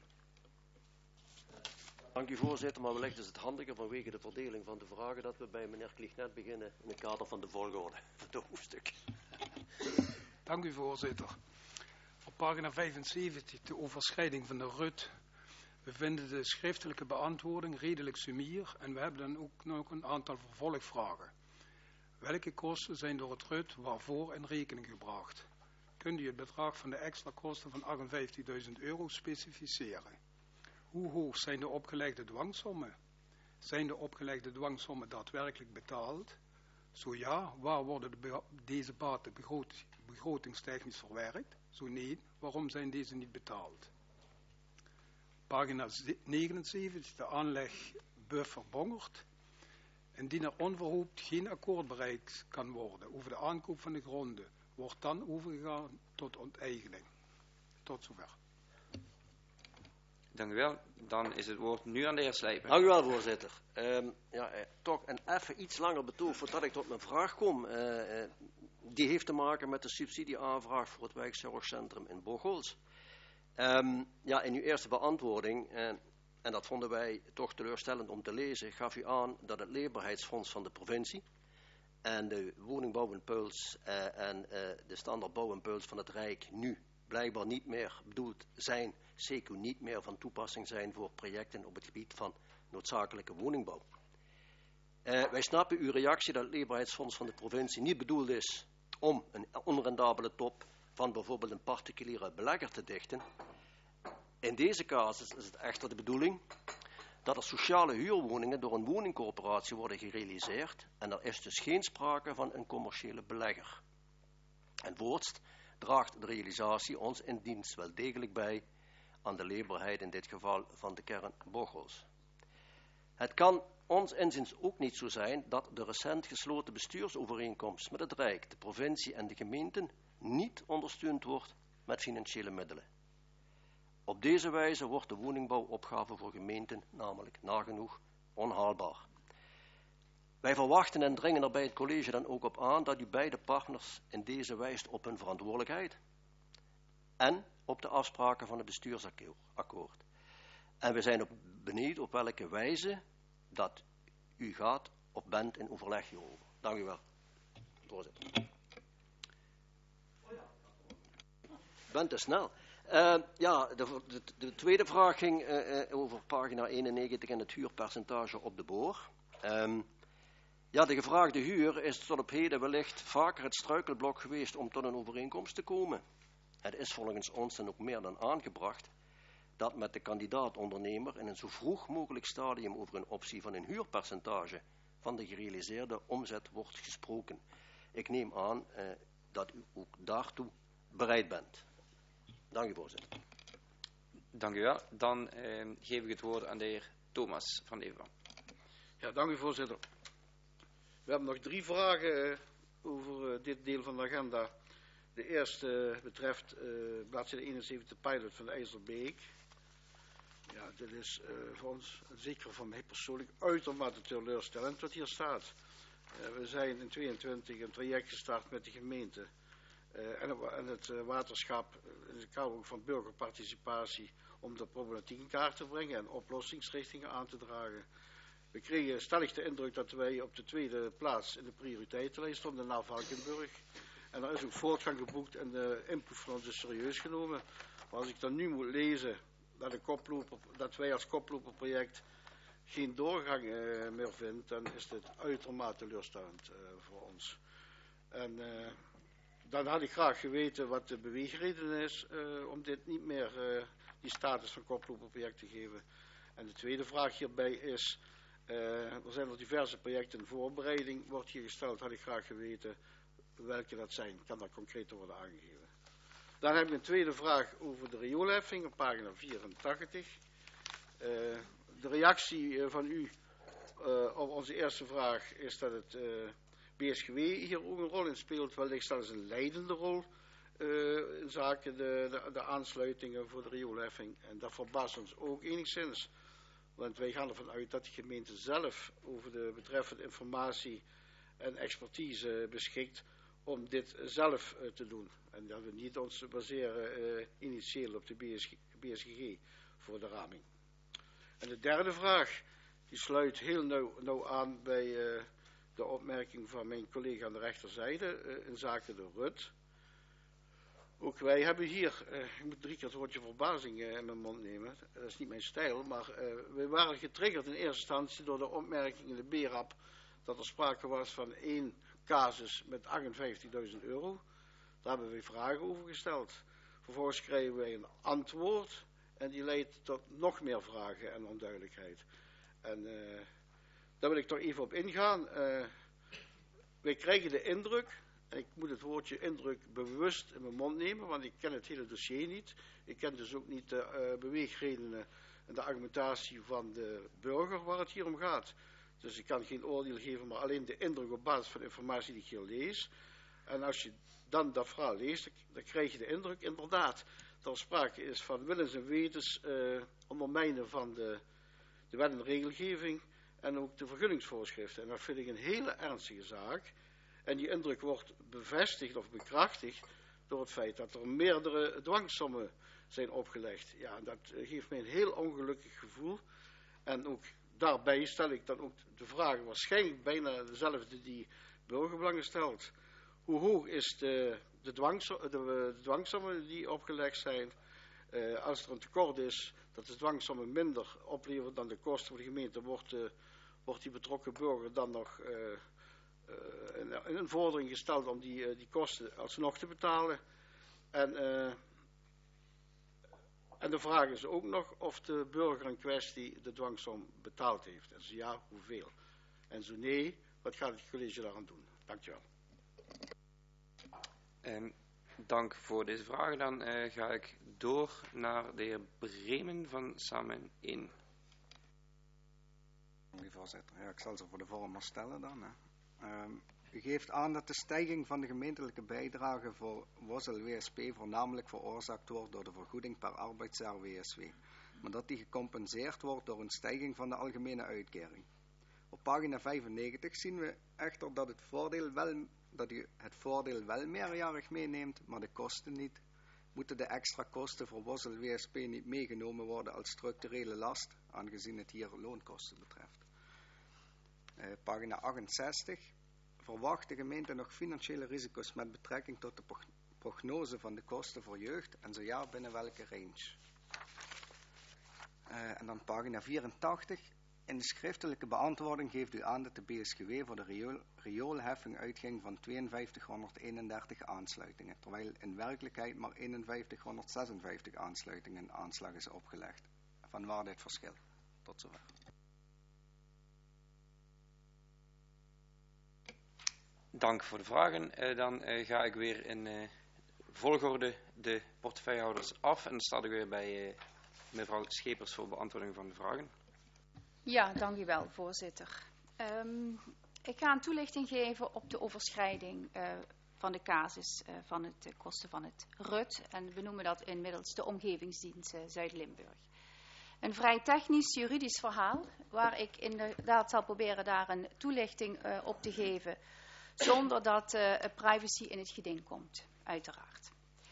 Dank u voorzitter, maar wellicht is het handiger vanwege de verdeling van de vragen dat we bij meneer Kliegnet beginnen in het kader van de volgorde van het hoofdstuk. Dank u voorzitter. Op pagina vijfenzeventig, de overschrijding van de R U T. We vinden de schriftelijke beantwoording redelijk sumier en we hebben dan ook nog een aantal vervolgvragen. Welke kosten zijn door het R U T waarvoor in rekening gebracht? Kunt u het bedrag van de extra kosten van achtenvijftigduizend euro specificeren? Hoe hoog zijn de opgelegde dwangsommen? Zijn de opgelegde dwangsommen daadwerkelijk betaald? Zo ja, waar worden de be- deze baten begroot, begrotingstechnisch verwerkt? Zo nee, waarom zijn deze niet betaald? Pagina negenenzeventig, de aanleg buffer Bongert. Indien er onverhoopt geen akkoord bereikt kan worden over de aankoop van de gronden, wordt dan overgegaan tot onteigening. Tot zover. Dank u wel. Dan is het woord nu aan de heer Slijpen. Dank u wel, voorzitter. Um, ja, eh, toch een even iets langer betoog voordat ik tot mijn vraag kom. Uh, uh, die heeft te maken met de subsidieaanvraag voor het wijkzorgcentrum in Bocholt. Um, ja, in uw eerste beantwoording, uh, en dat vonden wij toch teleurstellend om te lezen, gaf u aan dat het leefbaarheidsfonds van de provincie en de woningbouwimpuls uh, en uh, de standaardbouwimpuls van het Rijk nu blijkbaar niet meer bedoeld zijn, zeker niet meer van toepassing zijn voor projecten op het gebied van noodzakelijke woningbouw. Uh, wij snappen uw reactie dat het leefbaarheidsfonds van de provincie niet bedoeld is om een onrendabele top van bijvoorbeeld een particuliere belegger te dichten. In deze casus is het echter de bedoeling dat er sociale huurwoningen door een woningcorporatie worden gerealiseerd en er is dus geen sprake van een commerciële belegger. En voorts draagt de realisatie ons in dienst wel degelijk bij aan de leefbaarheid in dit geval van de kern Bocholt. Het kan ons inziens ook niet zo zijn dat de recent gesloten bestuursovereenkomst met het Rijk, de provincie en de gemeenten niet ondersteund wordt met financiële middelen. Op deze wijze wordt de woningbouwopgave voor gemeenten namelijk nagenoeg onhaalbaar. Wij verwachten en dringen er bij het college dan ook op aan dat u beide partners in deze wijst op hun verantwoordelijkheid en op de afspraken van het bestuursakkoord. En we zijn op benieuwd op welke wijze dat u gaat of bent in overleg hierover. Dank u wel, voorzitter. Bent te snel. Uh, ja, de, de, de tweede vraag ging uh, uh, over pagina eenennegentig en het huurpercentage op de boor. Um, ja, de gevraagde huur is tot op heden wellicht vaker het struikelblok geweest om tot een overeenkomst te komen. Het is volgens ons dan ook meer dan aangebracht dat met de kandidaat-ondernemer in een zo vroeg mogelijk stadium over een optie van een huurpercentage van de gerealiseerde omzet wordt gesproken. Ik neem aan uh, dat u ook daartoe bereid bent. Dank u, voorzitter. Dank u wel. Dan uh, geef ik het woord aan de heer Thomas van Leeuwen. Ja, dank u, voorzitter. We hebben nog drie vragen uh, over uh, dit deel van de agenda. De eerste uh, betreft uh, bladzijde eenenzeventig pilot van de IJsselbeek. Ja, dit is uh, voor ons, zeker voor mij persoonlijk, uitermate teleurstellend wat hier staat. Uh, we zijn in tweeëntwintig een traject gestart met de gemeente uh, en, en het uh, waterschap in het kader van burgerparticipatie om de problematiek in kaart te brengen en oplossingsrichtingen aan te dragen. We kregen stellig de indruk dat wij op de tweede plaats in de prioriteitenlijst stonden na Valkenburg. En er is ook voortgang geboekt en de input van ons is serieus genomen. Maar als ik dan nu moet lezen dat, de koploper, dat wij als koploperproject geen doorgang uh, meer vindt, dan is dit uitermate teleurstellend uh, voor ons. En uh, dan had ik graag geweten wat de beweegreden is uh, om dit niet meer uh, die status van koploperproject te geven. En de tweede vraag hierbij is, uh, er zijn nog diverse projecten in voorbereiding, wordt hier gesteld, had ik graag geweten welke dat zijn. Kan dat concreter worden aangegeven. Dan heb ik een tweede vraag over de rioolheffing op pagina vierentachtig. Uh, de reactie uh, van u uh, op onze eerste vraag is dat het uh, B S G W hier ook een rol in speelt, wellicht zelfs een leidende rol uh, in zaken de, de, de aansluitingen voor de rioolheffing. En dat verbaast ons ook enigszins, want wij gaan ervan uit dat de gemeente zelf over de betreffende informatie en expertise beschikt om dit zelf uh, te doen. En dat we niet ons baseren uh, initieel op de B S G G voor de raming. En de derde vraag, die sluit heel nauw, nauw aan bij uh, de opmerking van mijn collega aan de rechterzijde uh, in zaken de R U T. Ook wij hebben hier, uh, ik moet drie keer het woordje verbazing uh, in mijn mond nemen, dat is niet mijn stijl, maar uh, we waren getriggerd in eerste instantie door de opmerking in de B R A P dat er sprake was van één casus met achtenvijftigduizend euro. Daar hebben we vragen over gesteld. Vervolgens krijgen wij een antwoord en die leidt tot nog meer vragen en onduidelijkheid. En uh, daar wil ik toch even op ingaan. Uh, wij krijgen de indruk, en ik moet het woordje indruk bewust in mijn mond nemen, want ik ken het hele dossier niet. Ik ken dus ook niet de uh, beweegredenen en de argumentatie van de burger waar het hier om gaat. Dus ik kan geen oordeel geven, maar alleen de indruk op basis van de informatie die ik hier lees. En als je dan dat verhaal leest, dan krijg je de indruk inderdaad dat er sprake is van willens en wetens uh, ondermijnen van de, de wet en regelgeving en ook de vergunningsvoorschriften. En dat vind ik een hele ernstige zaak. En die indruk wordt bevestigd of bekrachtigd door het feit dat er meerdere dwangsommen zijn opgelegd. Ja, dat geeft mij een heel ongelukkig gevoel. En ook daarbij stel ik dan ook de vraag, waarschijnlijk bijna dezelfde die burgerbelangen stelt. Hoe hoog is de, de, dwangsom, de, de dwangsommen die opgelegd zijn? Uh, als er een tekort is, dat de dwangsommen minder opleveren dan de kosten voor de gemeente, wordt, uh, wordt die betrokken burger dan nog uh, uh, in, in een vordering gesteld om die, uh, die kosten alsnog te betalen. En, uh, en de vraag is ook nog of de burger in kwestie de dwangsom betaald heeft. En zo ja, hoeveel? En zo nee, wat gaat het college daaraan doen? Dankjewel. Um, dank voor deze vragen. Dan uh, ga ik door naar de heer Bremen van Samen één. Voorzitter, ja, ik zal ze voor de vorm maar stellen dan. Hè. Um, u geeft aan dat de stijging van de gemeentelijke bijdrage voor Wossel W S P voornamelijk veroorzaakt wordt door de vergoeding per arbeidsjaar W S W, maar dat die gecompenseerd wordt door een stijging van de algemene uitkering. Op pagina vijfennegentig zien we echter dat, het voordeel wel, dat u het voordeel wel meerjarig meeneemt, maar de kosten niet. Moeten de extra kosten voor Wossel W S P niet meegenomen worden als structurele last, aangezien het hier loonkosten betreft. Uh, pagina achtenzestig. Verwacht de gemeente nog financiële risico's met betrekking tot de prognose van de kosten voor jeugd en zo ja, binnen welke range? Uh, en dan pagina vierentachtig. In de schriftelijke beantwoording geeft u aan dat de B S G W voor de riool, rioolheffing uitging van tweeënvijftighonderdeenendertig aansluitingen, terwijl in werkelijkheid maar eenenvijftighonderdzesenvijftig aansluitingen aanslag is opgelegd. Vanwaar dit verschil? Tot zover. Dank voor de vragen. Uh, dan uh, ga ik weer in uh, volgorde de portefeuillehouders af en dan sta ik weer bij uh, mevrouw Schepers voor beantwoording van de vragen. Ja, dank u wel, voorzitter. Um, ik ga een toelichting geven op de overschrijding uh, van de casus uh, van het uh, kosten van het R U T. En we noemen dat inmiddels de Omgevingsdienst uh, Zuid-Limburg. Een vrij technisch juridisch verhaal, waar ik inderdaad zal proberen daar een toelichting uh, op te geven, zonder dat uh, privacy in het geding komt, uiteraard.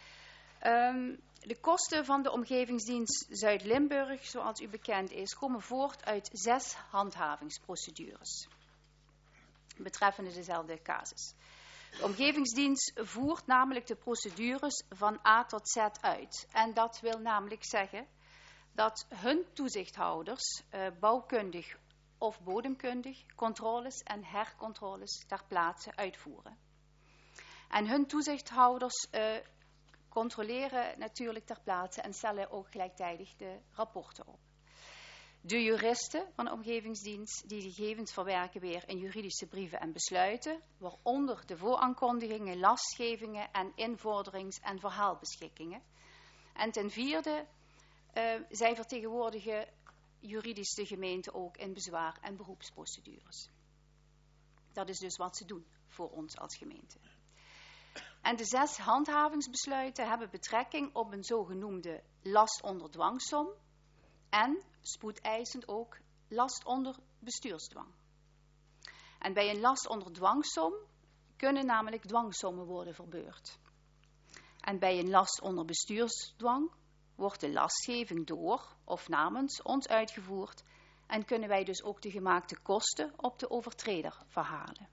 Um, de kosten van de Omgevingsdienst Zuid-Limburg, zoals u bekend is, komen voort uit zes handhavingsprocedures, betreffende dezelfde casus. De Omgevingsdienst voert namelijk de procedures van A tot Z uit. En dat wil namelijk zeggen dat hun toezichthouders uh, bouwkundig of bodemkundig controles en hercontroles ter plaatse uitvoeren. En hun toezichthouders uh, controleren natuurlijk ter plaatse en stellen ook gelijktijdig de rapporten op. De juristen van de Omgevingsdienst die de gegevens verwerken weer in juridische brieven en besluiten, waaronder de vooraankondigingen, lastgevingen en invorderings- en verhaalbeschikkingen. En ten vierde, uh, zij vertegenwoordigen juridisch de gemeente ook in bezwaar- en beroepsprocedures. Dat is dus wat ze doen voor ons als gemeente. En de zes handhavingsbesluiten hebben betrekking op een zogenoemde last onder dwangsom en spoedeisend ook last onder bestuursdwang. En bij een last onder dwangsom kunnen namelijk dwangsommen worden verbeurd. En bij een last onder bestuursdwang wordt de lastgeving door of namens ons uitgevoerd en kunnen wij dus ook de gemaakte kosten op de overtreder verhalen.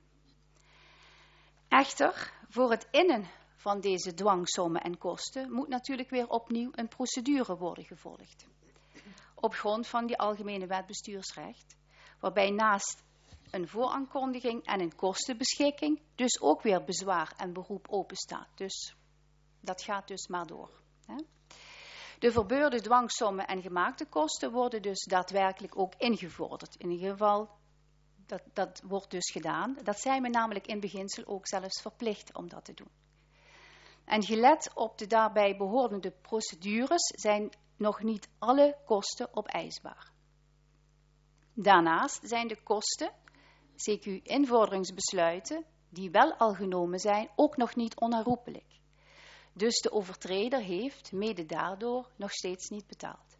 Echter, voor het innen van deze dwangsommen en kosten moet natuurlijk weer opnieuw een procedure worden gevolgd. Op grond van die Algemene Wet Bestuursrecht, waarbij naast een vooraankondiging en een kostenbeschikking dus ook weer bezwaar en beroep openstaat. Dus dat gaat dus maar door. Hè? De verbeurde dwangsommen en gemaakte kosten worden dus daadwerkelijk ook ingevorderd. In ieder geval, dat, dat wordt dus gedaan. Dat zijn we namelijk in beginsel ook zelfs verplicht om dat te doen. En gelet op de daarbij behorende procedures zijn nog niet alle kosten opeisbaar. Daarnaast zijn de kosten, C Q invorderingsbesluiten, die wel al genomen zijn, ook nog niet onherroepelijk. Dus de overtreder heeft, mede daardoor, nog steeds niet betaald.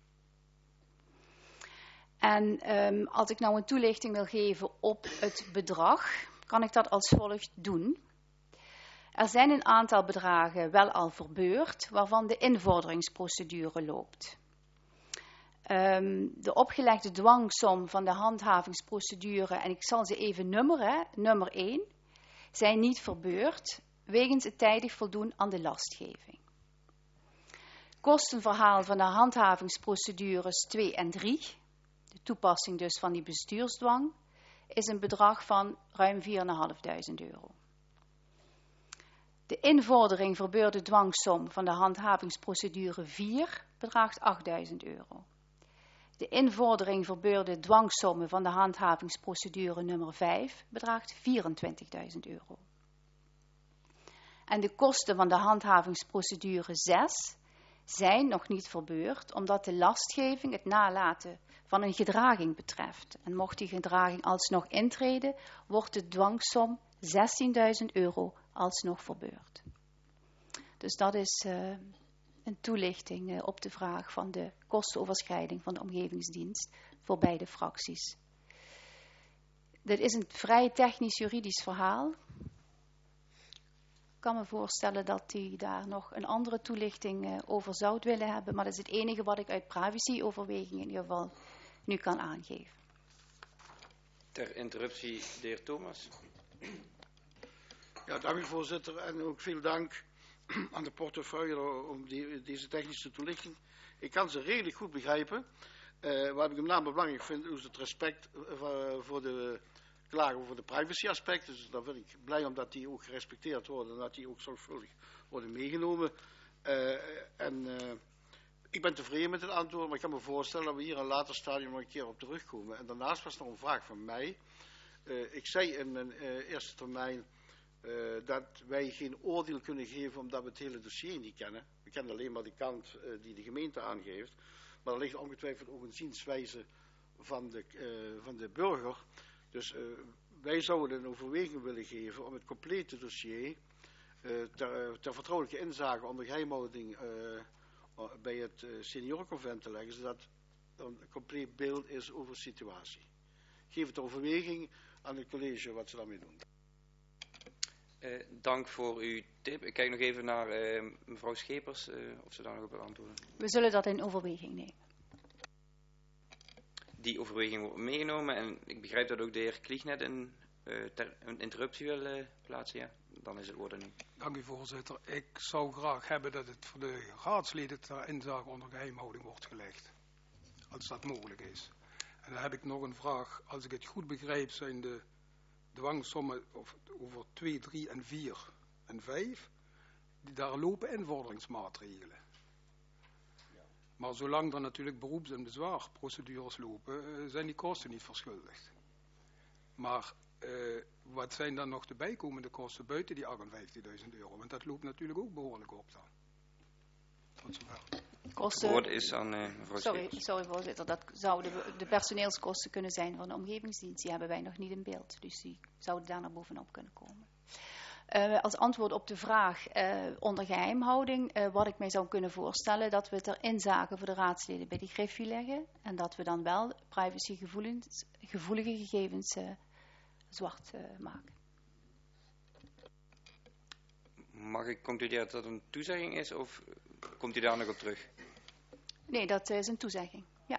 En um, als ik nou een toelichting wil geven op het bedrag, kan ik dat als volgt doen. Er zijn een aantal bedragen wel al verbeurd, waarvan de invorderingsprocedure loopt. Um, de opgelegde dwangsom van de handhavingsprocedure, en ik zal ze even nummeren, nummer één, zijn niet verbeurd wegens het tijdig voldoen aan de lastgeving. Kostenverhaal van de handhavingsprocedures twee en drie, de toepassing dus van die bestuursdwang, is een bedrag van ruim vierduizend vijfhonderd euro. De invordering verbeurde dwangsom van de handhavingsprocedure vier bedraagt achtduizend euro. De invordering verbeurde dwangsommen van de handhavingsprocedure nummer vijf bedraagt vierentwintigduizend euro. En de kosten van de handhavingsprocedure zes zijn nog niet verbeurd, omdat de lastgeving het nalaten van een gedraging betreft. En mocht die gedraging alsnog intreden, wordt de dwangsom zestienduizend euro alsnog verbeurd. Dus dat is uh, een toelichting uh, op de vraag van de kostenoverschrijding van de Omgevingsdienst voor beide fracties. Dit is een vrij technisch-juridisch verhaal. Ik kan me voorstellen dat hij daar nog een andere toelichting uh, over zou willen hebben, maar dat is het enige wat ik uit privacyoverweging in ieder geval nu kan aangeven. Ter interruptie, de heer Thomas. Ja, dank u voorzitter en ook veel dank aan de portefeuille om die, deze technische toelichting. Ik kan ze redelijk goed begrijpen. Uh, wat ik met name belangrijk vind, is het respect uh, voor de klagen over de privacy aspecten. Dus daar ben ik blij om dat die ook gerespecteerd worden en dat die ook zorgvuldig worden meegenomen. Uh, en uh, ik ben tevreden met het antwoord, maar ik kan me voorstellen dat we hier in een later stadium nog een keer op terugkomen. En daarnaast was er nog een vraag van mij. Uh, ik zei in mijn uh, eerste termijn uh, dat wij geen oordeel kunnen geven omdat we het hele dossier niet kennen. We kennen alleen maar de kant uh, die de gemeente aangeeft. Maar er ligt ongetwijfeld ook een zienswijze van de, uh, van de burger. Dus uh, wij zouden een overweging willen geven om het complete dossier uh, ter, ter vertrouwelijke inzage onder geheimhouding uh, bij het uh, seniorenconvent te leggen, zodat er een compleet beeld is over de situatie. Geef het overweging aan het college wat ze daarmee doen. Uh, dank voor uw tip. Ik kijk nog even naar uh, mevrouw Schepers, uh, of ze daar nog op wil antwoorden. We zullen dat in overweging nemen. Die overweging wordt meegenomen en ik begrijp dat ook de heer Klieg net een, uh, ter, een interruptie wil uh, plaatsen. Ja, dan is het woord aan u. Dank u, voorzitter. Ik zou graag hebben dat het voor de raadsleden ter inzage onder geheimhouding wordt gelegd. Als dat mogelijk is. En dan heb ik nog een vraag. Als ik het goed begrijp zijn de dwangsommen over twee, drie en vier en vijf. Daar lopen invorderingsmaatregelen. Maar zolang er natuurlijk beroeps- en bezwaarprocedures lopen, zijn die kosten niet verschuldigd. Maar uh, wat zijn dan nog de bijkomende kosten buiten die achtenvijftigduizend euro? Want dat loopt natuurlijk ook behoorlijk op dan. Tot zover. Kosten... Het woord is aan uh, mevrouw sorry, sorry voorzitter, dat zouden de personeelskosten kunnen zijn van de omgevingsdienst. Die hebben wij nog niet in beeld, dus die zouden daar naar bovenop kunnen komen. Uh, als antwoord op de vraag uh, onder geheimhouding, uh, wat ik mij zou kunnen voorstellen, dat we het er inzage voor de raadsleden bij die griffie leggen en dat we dan wel privacygevoelige gegevens uh, zwart uh, maken. Mag ik concluderen dat dat een toezegging is of komt u daar nog op terug? Nee, dat is een toezegging, ja.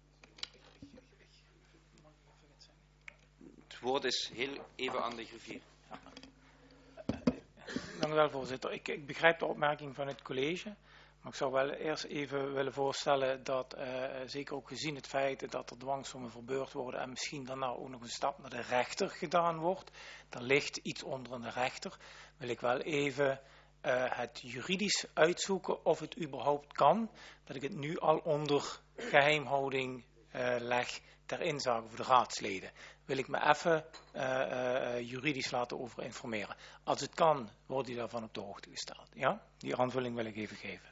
Het woord is heel even aan de griffier. Dank u wel, voorzitter. Ik, ik begrijp de opmerking van het college, maar ik zou wel eerst even willen voorstellen dat, uh, zeker ook gezien het feit dat er dwangsommen verbeurd worden en misschien daarna ook nog een stap naar de rechter gedaan wordt, er ligt iets onder de rechter, wil ik wel even uh, het juridisch uitzoeken of het überhaupt kan, dat ik het nu al onder geheimhouding uh, leg ter inzage voor de raadsleden. Wil ik me even uh, uh, juridisch laten over informeren. Als het kan, wordt u daarvan op de hoogte gesteld. Ja? Die aanvulling wil ik even geven.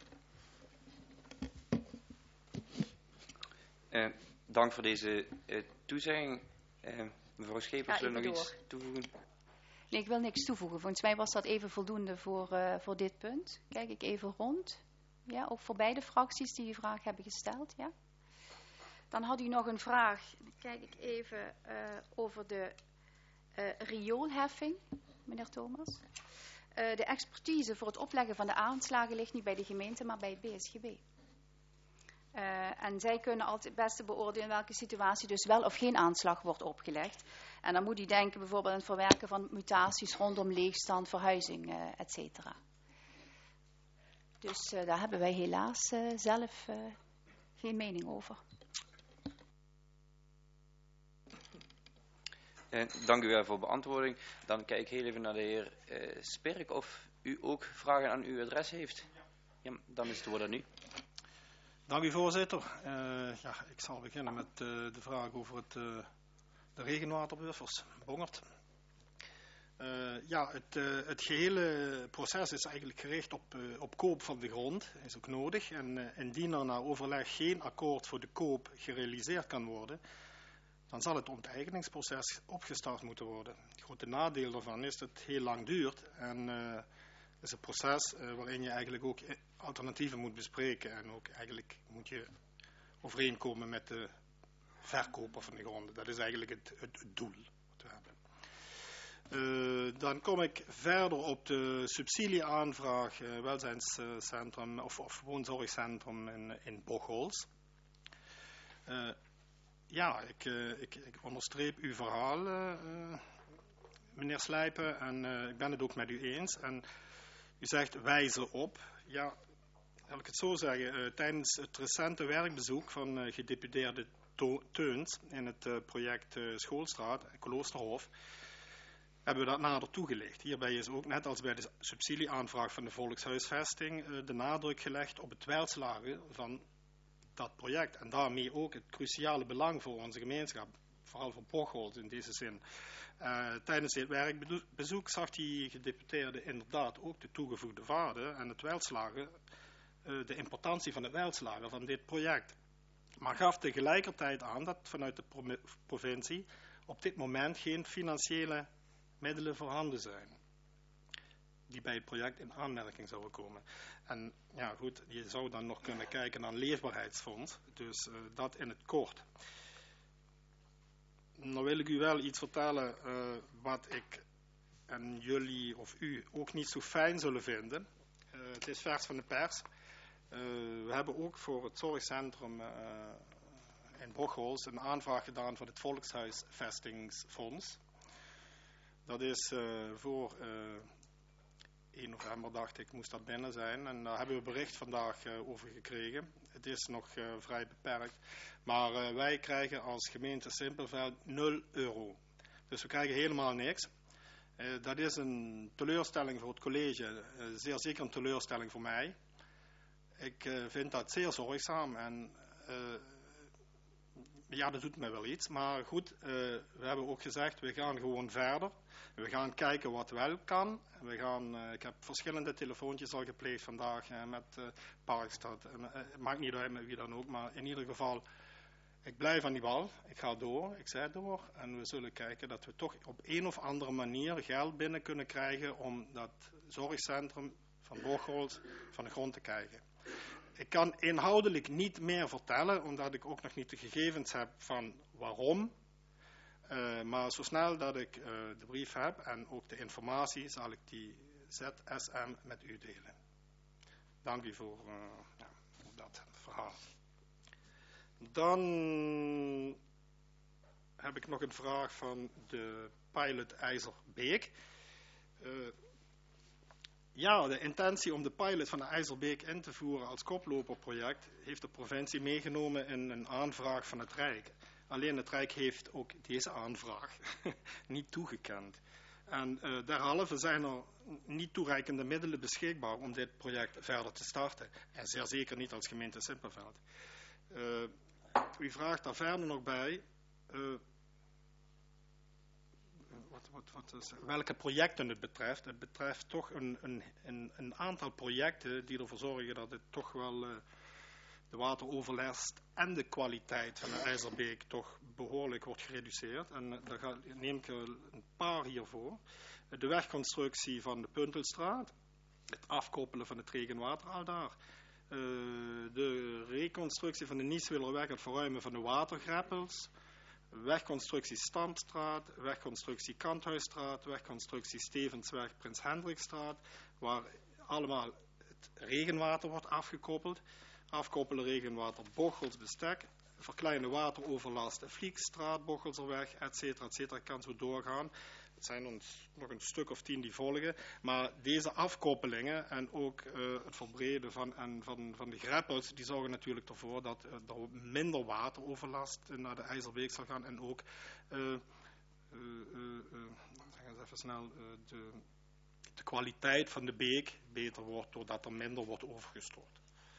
Uh, dank voor deze uh, toezegging. Uh, mevrouw Schepers, wil nog door. iets toevoegen? Nee, ik wil niks toevoegen. Volgens mij was dat even voldoende voor, uh, voor dit punt. Kijk ik even rond. Ja, ook voor beide fracties die die vraag hebben gesteld. Ja? Dan had u nog een vraag, dan kijk ik even uh, over de uh, rioolheffing, meneer Thomas. Uh, de expertise voor het opleggen van de aanslagen ligt niet bij de gemeente, maar bij het B S G B. Uh, en zij kunnen altijd het beste beoordelen in welke situatie dus wel of geen aanslag wordt opgelegd. En dan moet u denken bijvoorbeeld aan het verwerken van mutaties rondom leegstand, verhuizing, uh, et cetera. Dus uh, daar hebben wij helaas uh, zelf uh, geen mening over. Eh, dank u wel voor beantwoording. Dan kijk ik heel even naar de heer eh, Spirk of u ook vragen aan uw adres heeft. Ja, dan is het woord aan u. Dank u, voorzitter. Uh, ja, ik zal beginnen met uh, de vraag over het, uh, de regenwaterbuffers, Bongert. Uh, ja, het, uh, het gehele proces is eigenlijk gericht op, uh, op koop van de grond, is ook nodig. En uh, indien er na overleg geen akkoord voor de koop gerealiseerd kan worden, dan zal het onteigeningsproces opgestart moeten worden. Het grote nadeel daarvan is dat het heel lang duurt en uh, het is een proces uh, waarin je eigenlijk ook alternatieven moet bespreken en ook eigenlijk moet je overeenkomen met de verkoper van de gronden. Dat is eigenlijk het, het, het doel wat we hebben. Uh, dan kom ik verder op de subsidieaanvraag uh, welzijnscentrum of, of woonzorgcentrum in, in Bocholt. Uh, Ja, ik, uh, ik, ik onderstreep uw verhaal, uh, meneer Slijpen, en uh, ik ben het ook met u eens. En u zegt wijzen op. Ja, zal ik het zo zeggen, uh, tijdens het recente werkbezoek van uh, gedeputeerde Teuns in het uh, project uh, Schoolstraat, Kloosterhof, hebben we dat nader toegelicht. Hierbij is ook, net als bij de subsidieaanvraag van de volkshuisvesting, uh, de nadruk gelegd op het welslagen van dat project. En daarmee ook het cruciale belang voor onze gemeenschap, vooral voor Bocholt in deze zin. Uh, tijdens dit werkbezoek zag die gedeputeerde inderdaad ook de toegevoegde waarde en het welslagen, uh, de importantie van het welslagen van dit project. Maar gaf tegelijkertijd aan dat vanuit de provincie op dit moment geen financiële middelen voorhanden zijn die bij het project in aanmerking zouden komen. En ja goed, je zou dan nog kunnen kijken naar een leefbaarheidsfonds, dus uh, dat in het kort. Nou wil ik u wel iets vertellen uh, wat ik en jullie of u ook niet zo fijn zullen vinden. Uh, het is vers van de pers. Uh, we hebben ook voor het zorgcentrum uh, in Bocholt een aanvraag gedaan voor het Volkshuisvestingsfonds. Dat is uh, voor uh, één november, dacht ik, moest dat binnen zijn. En daar hebben we bericht vandaag uh, over gekregen. Het is nog uh, vrij beperkt. Maar uh, wij krijgen als gemeente Simpelveld nul euro. Dus we krijgen helemaal niks. Uh, dat is een teleurstelling voor het college. Uh, zeer zeker een teleurstelling voor mij. Ik uh, vind dat zeer zorgzaam. En uh, ja, dat doet mij wel iets. Maar goed, uh, we hebben ook gezegd, we gaan gewoon verder. We gaan kijken wat wel kan. We gaan, uh, ik heb verschillende telefoontjes al gepleegd vandaag uh, met uh, Parkstad. Uh, het maakt niet uit met wie dan ook, maar in ieder geval, ik blijf aan die bal. Ik ga door, ik zet door. En we zullen kijken dat we toch op een of andere manier geld binnen kunnen krijgen om dat zorgcentrum van Bocholt van de grond te krijgen. Ik kan inhoudelijk niet meer vertellen, omdat ik ook nog niet de gegevens heb van waarom. Uh, maar zo snel dat ik uh, de brief heb en ook de informatie, zal ik die Z S M met u delen. Dank u voor, uh, ja, voor dat verhaal. Dan heb ik nog een vraag van de pilot IJsselbeek. Uh, ja, de intentie om de pilot van de IJsselbeek in te voeren als koploperproject heeft de provincie meegenomen in een aanvraag van het Rijk. Alleen het Rijk heeft ook deze aanvraag niet toegekend. En uh, derhalve zijn er niet toereikende middelen beschikbaar om dit project verder te starten. En zeer zeker niet als gemeente Simpelveld. Uh, u vraagt daar verder nog bij uh, wat, wat, wat is, welke projecten het betreft. Het betreft toch een, een, een, een aantal projecten die ervoor zorgen dat het toch wel uh, de wateroverlast en de kwaliteit van de IJsselbeek toch behoorlijk wordt gereduceerd. En uh, daar ga, neem ik er een paar hiervoor. Uh, de wegconstructie van de Puntelstraat, het afkoppelen van het regenwateraldaar, uh, de reconstructie van de Nieswillerweg, het verruimen van de watergreppels, wegconstructie Stampstraat, wegconstructie Kanthuisstraat, wegconstructie Stevensweg, Prins Hendrikstraat, waar allemaal het regenwater wordt afgekoppeld. Afkoppelen regenwater Bochels bestek, verkleinen wateroverlast Vliekstraat, Bochelserweg, et cetera, et cetera. Ik kan zo doorgaan. Het zijn ons nog een stuk of tien die volgen. Maar deze afkoppelingen en ook uh, het verbreden van, en van, van de greppels, die zorgen natuurlijk ervoor dat uh, er minder wateroverlast uh, naar de IJsselbeek zal gaan. En ook, uh, uh, uh, uh, zeg eens even snel, uh, de, de kwaliteit van de beek beter wordt doordat er minder wordt overgestoord.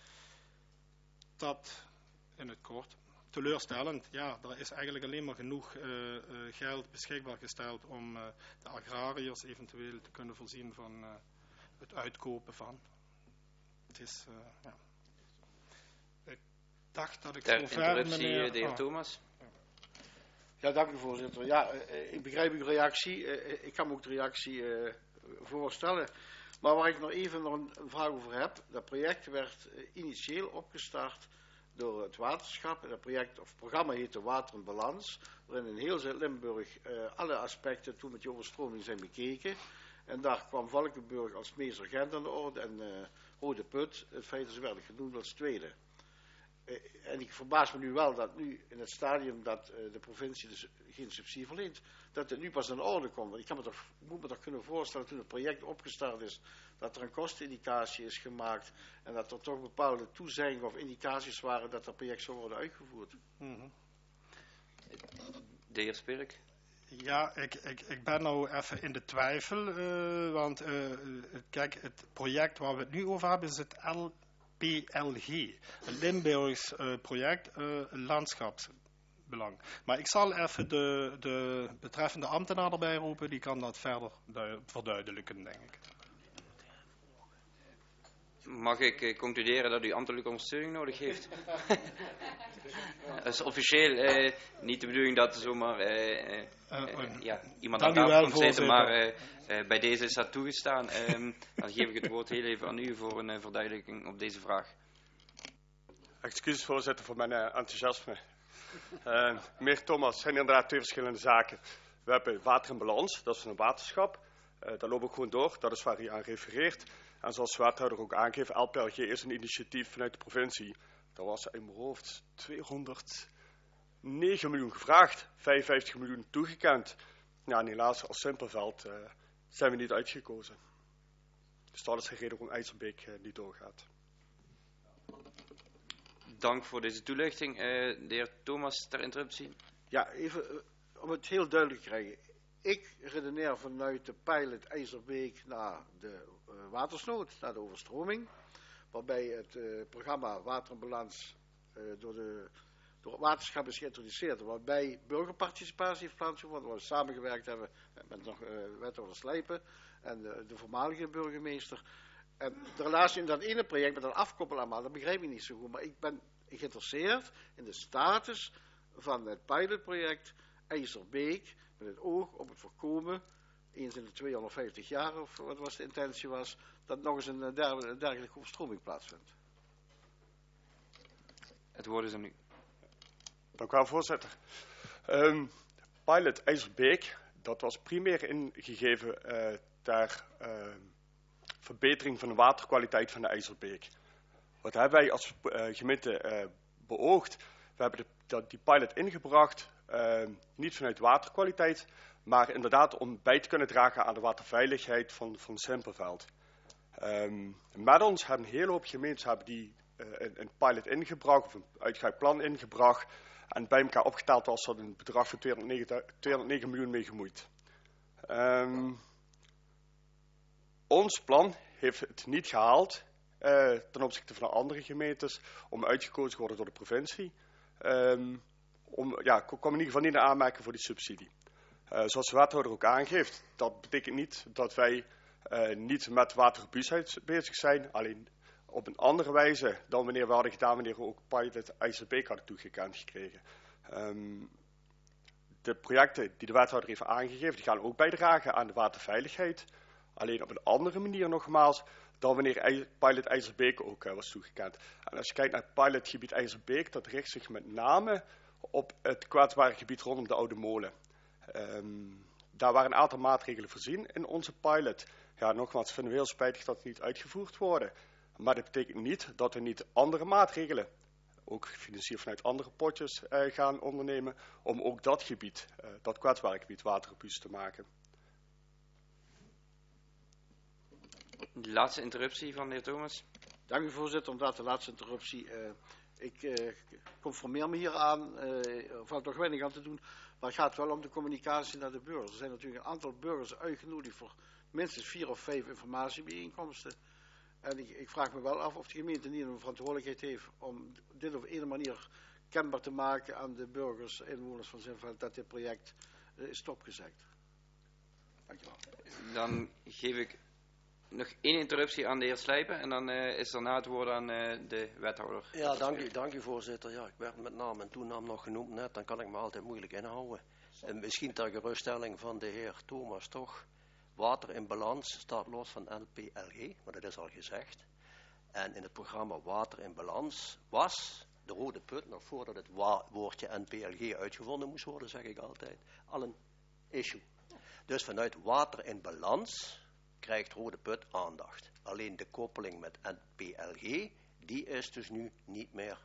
Dat in het kort. Teleurstellend, ja, er is eigenlijk alleen maar genoeg uh, uh, geld beschikbaar gesteld om uh, de agrariërs eventueel te kunnen voorzien van uh, het uitkopen van. Het is, uh, ja. Ik dacht dat ik Ter zover, meneer... de heer oh. Thomas. Ja, dank u voorzitter. Ja, uh, ik begrijp uw reactie. Uh, ik kan me ook de reactie uh, voorstellen. Maar waar ik nog even nog een, een vraag over heb. Dat project werd uh, initieel opgestart door het waterschap. Dat project of programma heette Water en Balans. Waarin in heel Zuid-Limburg uh, alle aspecten toen met die overstroming zijn bekeken. En daar kwam Valkenburg als meest urgent aan de orde. En uh, Rode Put, het feit dat ze werden genoemd als tweede. en ik verbaas me nu wel dat nu in het stadium dat uh, de provincie dus geen subsidie verleent, dat het nu pas in orde komt. Want ik kan me toch, moet me toch kunnen voorstellen toen het project opgestart is, dat er een kostenindicatie is gemaakt en dat er toch bepaalde toezeggingen of indicaties waren dat dat project zou worden uitgevoerd. Mm-hmm. De heer Spirk. Ja, ik, ik, ik ben nou even in de twijfel, uh, want uh, kijk, het project waar we het nu over hebben is het L P L G, een Limburgs uh, project, uh, landschapsbelang. Maar ik zal even de, de betreffende ambtenaar erbij roepen, die kan dat verder verduidelijken, denk ik. Mag ik uh, concluderen dat u ambtelijke ondersteuning nodig heeft? Dat is officieel uh, niet de bedoeling dat er zomaar uh, uh, uh, ja, iemand aan tafel komt zitten, maar uh, uh, bij deze is dat toegestaan. Um, dan geef ik het woord heel even aan u voor een uh, verduidelijking op deze vraag. Excuses voorzitter voor mijn uh, enthousiasme. Uh, meneer Thomas, het zijn inderdaad twee verschillende zaken. We hebben water in balans, dat is van een waterschap. Uh, daar loop ik gewoon door, dat is waar u aan refereert. En zoals de wethouder ook aangeeft, L P L G is een initiatief vanuit de provincie. Daar was in mijn hoofd tweehonderdnegen miljoen gevraagd, vijfenvijftig miljoen toegekend. Ja, en helaas als Simpelveld uh, zijn we niet uitgekozen. Dus dat is de reden waarom IJsselbeek uh, niet doorgaat. Dank voor deze toelichting. Uh, de heer Thomas, ter interruptie. Ja, even uh, om het heel duidelijk te krijgen. Ik redeneer vanuit de pilot IJsselbeek naar de uh, watersnood, naar de overstroming. Waarbij het uh, programma Water en Balans uh, door, de, door het waterschap is geïntroduceerd. Waarbij burgerparticipatie heeft plaatsgevonden. Waar we samengewerkt hebben met nog uh, wethouder Slijpen en uh, de voormalige burgemeester. En de relatie in dat ene project met dat afkoppelen allemaal, dat begrijp ik niet zo goed. Maar ik ben geïnteresseerd in de status van het pilotproject IJsselbeek. Met het oog op het voorkomen, eens in de tweehonderdvijftig jaar, of wat was de intentie was, dat nog eens een der, dergelijke overstroming plaatsvindt. Het woord is aan u. Dank u wel, voorzitter. Um, pilot IJsselbeek, dat was primair ingegeven uh, ter uh, verbetering van de waterkwaliteit van de IJsselbeek. Wat hebben wij als uh, gemeente uh, beoogd? We hebben de, die pilot ingebracht, uh, niet vanuit waterkwaliteit, maar inderdaad om bij te kunnen dragen aan de waterveiligheid van, van Simpelveld. Um, met ons hebben een hele hoop gemeentes hebben die uh, een, een pilot ingebracht, of een uitgebreid plan ingebracht. En bij elkaar opgeteld was dat een bedrag van tweehonderdnegen miljoen mee gemoeid. Um, ons plan heeft het niet gehaald uh, ten opzichte van de andere gemeentes om uitgekozen te worden door de provincie. Um, om, ja, kwam in ieder geval niet in aanmerking voor die subsidie. Uh, zoals de wethouder ook aangeeft, dat betekent niet dat wij uh, niet met watergebuusheid bezig zijn, alleen op een andere wijze dan wanneer we hadden gedaan wanneer we ook pilot IJsselbeek hadden toegekend gekregen. Um, de projecten die de wethouder heeft aangegeven, die gaan ook bijdragen aan de waterveiligheid, alleen op een andere manier nogmaals dan wanneer pilot IJsselbeek ook uh, was toegekend. En als je kijkt naar het pilotgebied IJsselbeek, dat richt zich met name op het kwetsbare gebied rondom de Oude Molen. Um, daar waren een aantal maatregelen voorzien in onze pilot. Ja, nogmaals, vinden we heel spijtig dat die niet uitgevoerd worden. Maar dat betekent niet dat we niet andere maatregelen, ook gefinancierd vanuit andere potjes, uh, gaan ondernemen om ook dat gebied, uh, dat kwetsbare gebied, waterrobuust te maken. De laatste interruptie van de heer Thomas. Dank u voorzitter, omdat de laatste interruptie. Uh, ik uh, conformeer me hier aan, uh, er valt nog weinig aan te doen, maar het gaat wel om de communicatie naar de burgers. Er zijn natuurlijk een aantal burgers uitgenodigd voor minstens vier of vijf informatiebijeenkomsten. En ik, ik vraag me wel af of de gemeente niet een verantwoordelijkheid heeft om dit op een manier kenbaar te maken aan de burgers, inwoners van Simpelveld, dat dit project uh, is stopgezet. Dankjewel. Dan geef ik nog één interruptie aan de heer Slijpen en dan uh, is daarna het woord aan uh, de wethouder. Ja, dank u, dank u voorzitter. Ja, ik werd met naam en toenaam nog genoemd net, dan kan ik me altijd moeilijk inhouden. En misschien ter geruststelling van de heer Thomas toch. Water in balans staat los van L P L G, maar dat is al gezegd. En in het programma Water in balans was de Rode Put, nog voordat het woordje N P L G uitgevonden moest worden, zeg ik altijd, al een issue. Dus vanuit Water in balans krijgt Rode Put aandacht. Alleen de koppeling met N P L G, die is dus nu niet meer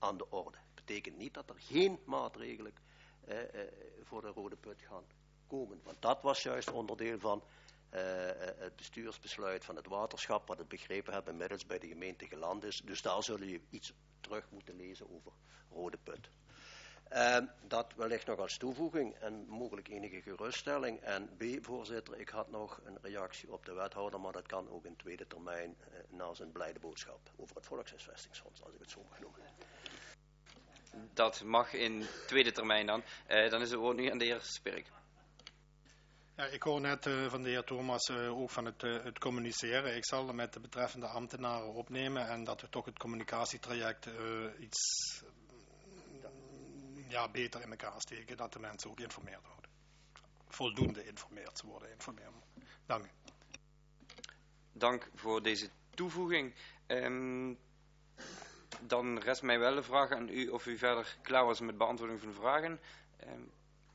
aan de orde. Dat betekent niet dat er geen maatregelen uh, uh, voor de Rode Put gaan komen. Want dat was juist onderdeel van uh, het bestuursbesluit van het waterschap, wat het begrepen hebben inmiddels bij de gemeente geland is. Dus daar zullen je iets terug moeten lezen over Rode Put. Uh, dat wellicht nog als toevoeging en mogelijk enige geruststelling. En B, voorzitter, ik had nog een reactie op de wethouder, maar dat kan ook in tweede termijn uh, na zijn blijde boodschap over het Volkshuisvestingsfonds, als ik het zo mag noemen. Dat mag in tweede termijn dan. Uh, dan is het woord nu aan de heer Spirk. Ja, ik hoor net uh, van de heer Thomas uh, ook van het, uh, het communiceren. Ik zal met de betreffende ambtenaren opnemen en dat we toch het communicatietraject uh, iets uh, ja, beter in elkaar steken, dat de mensen ook geïnformeerd worden. Voldoende geïnformeerd worden. Informeren. Dank u. Dank voor deze toevoeging. Um, dan rest mij wel de vraag aan u of u verder klaar was met beantwoording van de vragen. Um,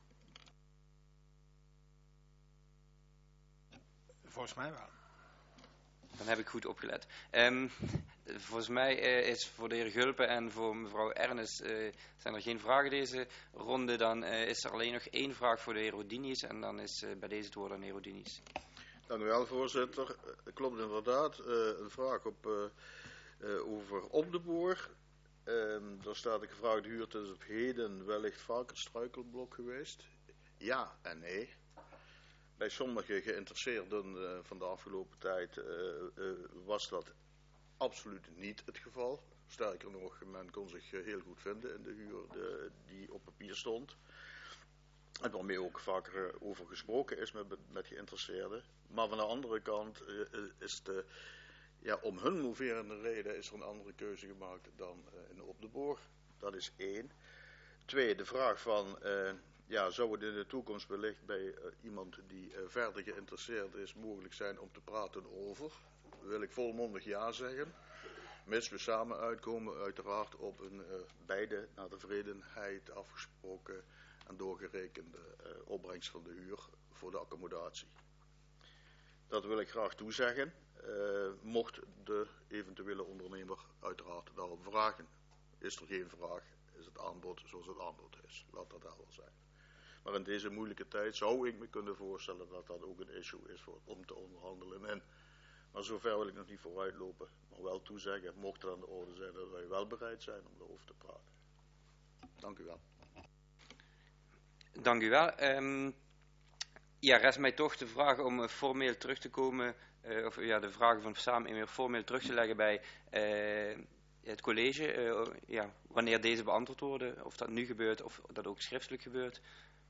Volgens mij wel. Dan heb ik goed opgelet. Um, volgens mij uh, is voor de heer Gulpen en voor mevrouw Ernest uh, zijn er geen vragen deze ronde. Dan uh, is er alleen nog één vraag voor de heer Odinis en dan is uh, bij deze het woord aan de heer Odinis. Dank u wel, voorzitter. Uh, klopt inderdaad. Uh, een vraag op, uh, uh, over Op de Boer. Uh, daar staat de gevraagde huurtijd is op heden wellicht vaker struikelblok geweest. Ja en nee. Bij sommige geïnteresseerden uh, van de afgelopen tijd uh, uh, was dat absoluut niet het geval. Sterker nog, men kon zich uh, heel goed vinden in de huur de, die op papier stond. En waarmee ook vaker uh, over gesproken is met, met geïnteresseerden. Maar van de andere kant uh, is de, ja, om hun moverende reden is er een andere keuze gemaakt dan uh, in Op de Boer. Dat is één. Twee, de vraag van... Uh, Ja, zou het in de toekomst wellicht bij uh, iemand die uh, verder geïnteresseerd is mogelijk zijn om te praten over? Wil ik volmondig ja zeggen. Mits we samen uitkomen uiteraard op een uh, beide naar tevredenheid afgesproken en doorgerekende uh, opbrengst van de huur voor de accommodatie. Dat wil ik graag toezeggen. Uh, mocht de eventuele ondernemer uiteraard daarop vragen. Is er geen vraag, is het aanbod zoals het aanbod is. Laat dat helder zijn. Maar in deze moeilijke tijd zou ik me kunnen voorstellen dat dat ook een issue is voor, om te onderhandelen. En, maar zover wil ik nog niet vooruitlopen, maar wel toezeggen, mocht het aan de orde zijn, dat wij wel bereid zijn om erover te praten. Dank u wel. Dank u wel. Um, ja, rest mij toch de vraag om uh, formeel terug te komen, uh, of ja, de vragen van samen weer formeel terug te leggen bij uh, het college. Uh, ja, wanneer deze beantwoord worden, of dat nu gebeurt of dat ook schriftelijk gebeurt.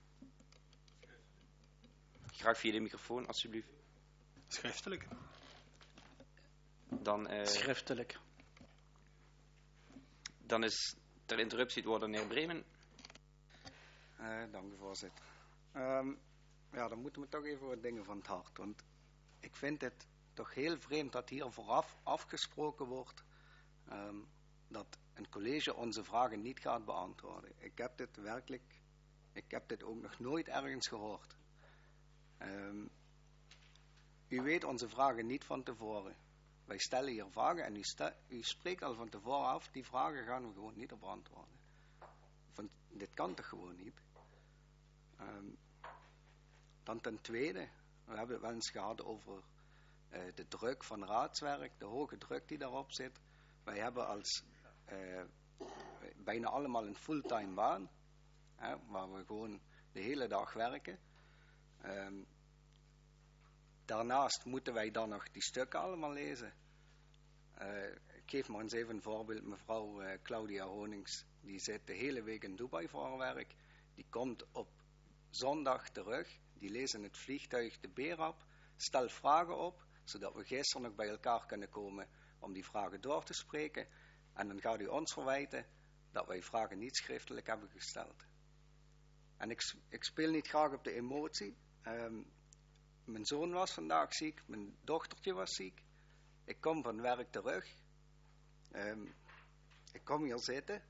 Graag via de microfoon, alsjeblieft. Schriftelijk. Dan, uh, Schriftelijk. Dan is ter interruptie het woord aan de heer Bremen. Uh, dank u, voorzitter. Um, ja, dan moeten we toch even wat dingen van het hart. Want ik vind het toch heel vreemd dat hier vooraf afgesproken wordt um, dat een college onze vragen niet gaat beantwoorden. Ik heb dit werkelijk, ik heb dit ook nog nooit ergens gehoord. Um, u weet onze vragen niet van tevoren. Wij stellen hier vragen en u, stel, u spreekt al van tevoren af, die vragen gaan we gewoon niet op antwoorden. Van, dit kan toch gewoon niet? Um, dan ten tweede, we hebben het wel eens gehad over uh, de druk van raadswerk, de hoge druk die daarop zit. Wij hebben als uh, bijna allemaal een fulltime baan, hè, waar we gewoon de hele dag werken. Um, daarnaast moeten wij dan nog die stukken allemaal lezen. Uh, ik geef maar eens even een voorbeeld. Mevrouw uh, Claudia Honings, die zit de hele week in Dubai voor haar werk. Die komt op zondag terug. Die leest in het vliegtuig de BERAP, stelt vragen op, zodat we gisteren nog bij elkaar kunnen komen om die vragen door te spreken. En dan gaat u ons verwijten dat wij vragen niet schriftelijk hebben gesteld. En ik, ik speel niet graag op de emotie. Um, mijn zoon was vandaag ziek, mijn dochtertje was ziek. Ik kom van werk terug. Um, ik kom hier zitten.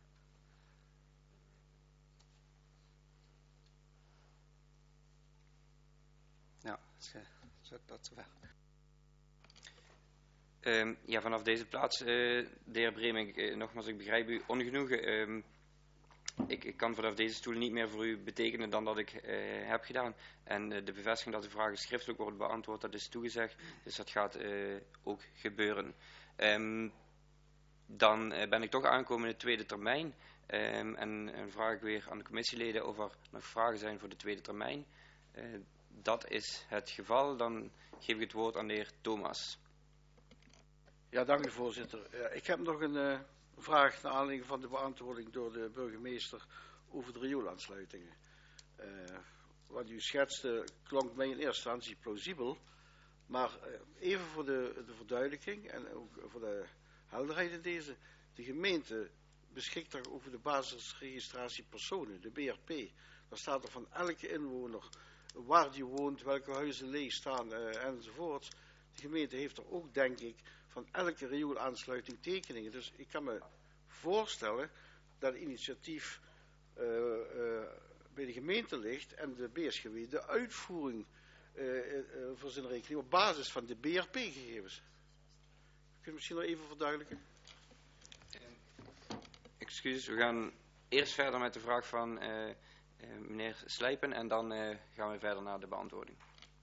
Ja, tot zover. Um, ja, vanaf deze plaats, uh, de heer Bremink, uh, nogmaals, ik begrijp u ongenoegen. Um, ik, ik kan vanaf deze stoel niet meer voor u betekenen dan dat ik uh, heb gedaan. En uh, de bevestiging dat de vragen schriftelijk worden beantwoord, dat is toegezegd. Dus dat gaat uh, ook gebeuren. Um, dan uh, ben ik toch aangekomen in de tweede termijn. Um, en, en vraag ik weer aan de commissieleden of er nog vragen zijn voor de tweede termijn. Uh, dat is het geval. Dan geef ik het woord aan de heer Thomas. Ja, dank u voorzitter. Ja, ik heb nog een uh, vraag naar aanleiding van de beantwoording door de burgemeester over de rioolaansluitingen. Uh, wat u schetste klonk mij in eerste instantie plausibel, maar uh, even voor de, de verduidelijking en ook voor de helderheid in deze. De gemeente beschikt daar over de basisregistratie personen, de B R P. Daar staat er van elke inwoner waar die woont, welke huizen leeg staan uh, enzovoort. De gemeente heeft er ook, denk ik, van elke rioolaansluiting tekeningen. Dus ik kan me voorstellen dat het initiatief uh, uh, bij de gemeente ligt en de B S G W de uitvoering uh, uh, voor zijn rekening op basis van de B R P-gegevens. Kun je misschien nog even verduidelijken? Excuses, we gaan eerst verder met de vraag van uh, uh, meneer Slijpen en dan uh, gaan we verder naar de beantwoording.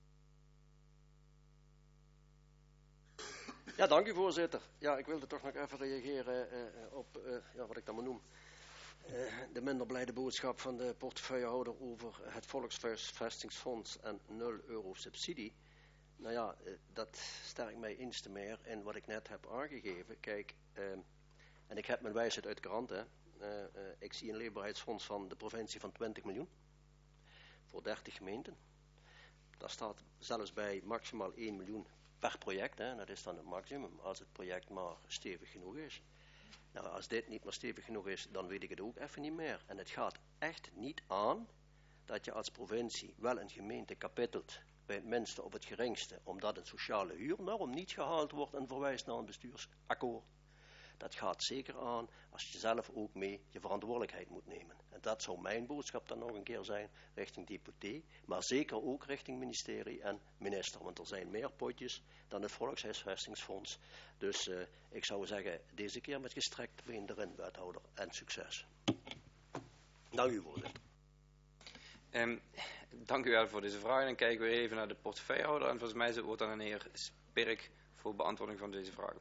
Ja, dank u voorzitter. Ja, ik wilde toch nog even reageren uh, op uh, ja, wat ik dan maar noem. Uh, de minder blijde boodschap van de portefeuillehouder over het Volkshuisvestingsfonds en nul euro subsidie. Nou ja, uh, dat sterkt mij eens te meer in wat ik net heb aangegeven. Kijk, uh, en ik heb mijn wijsheid uit de krant, hè. Uh, uh, ik zie een leefbaarheidsfonds van de provincie van twintig miljoen voor dertig gemeenten. Daar staat zelfs bij maximaal één miljoen per project, hè. Dat is dan het maximum als het project maar stevig genoeg is. Nou, als dit niet meer stevig genoeg is, dan weet ik het ook even niet meer. En het gaat echt niet aan dat je als provincie wel een gemeente kapittelt, bij het minste op het geringste, omdat een sociale huurnorm niet gehaald wordt en verwijst naar een bestuursakkoord. Dat gaat zeker aan als je zelf ook mee je verantwoordelijkheid moet nemen. En dat zou mijn boodschap dan nog een keer zijn richting deputé, maar zeker ook richting ministerie en minister. Want er zijn meer potjes dan het Volkshuisvestingsfonds. Dus uh, ik zou zeggen, deze keer met gestrekt been erin, wethouder, en succes. Dank u, voorzitter. Um, dank u wel voor deze vraag. Dan kijken we even naar de portefeuillehouder. En volgens mij is het woord aan de heer Spirk voor beantwoording van deze vragen.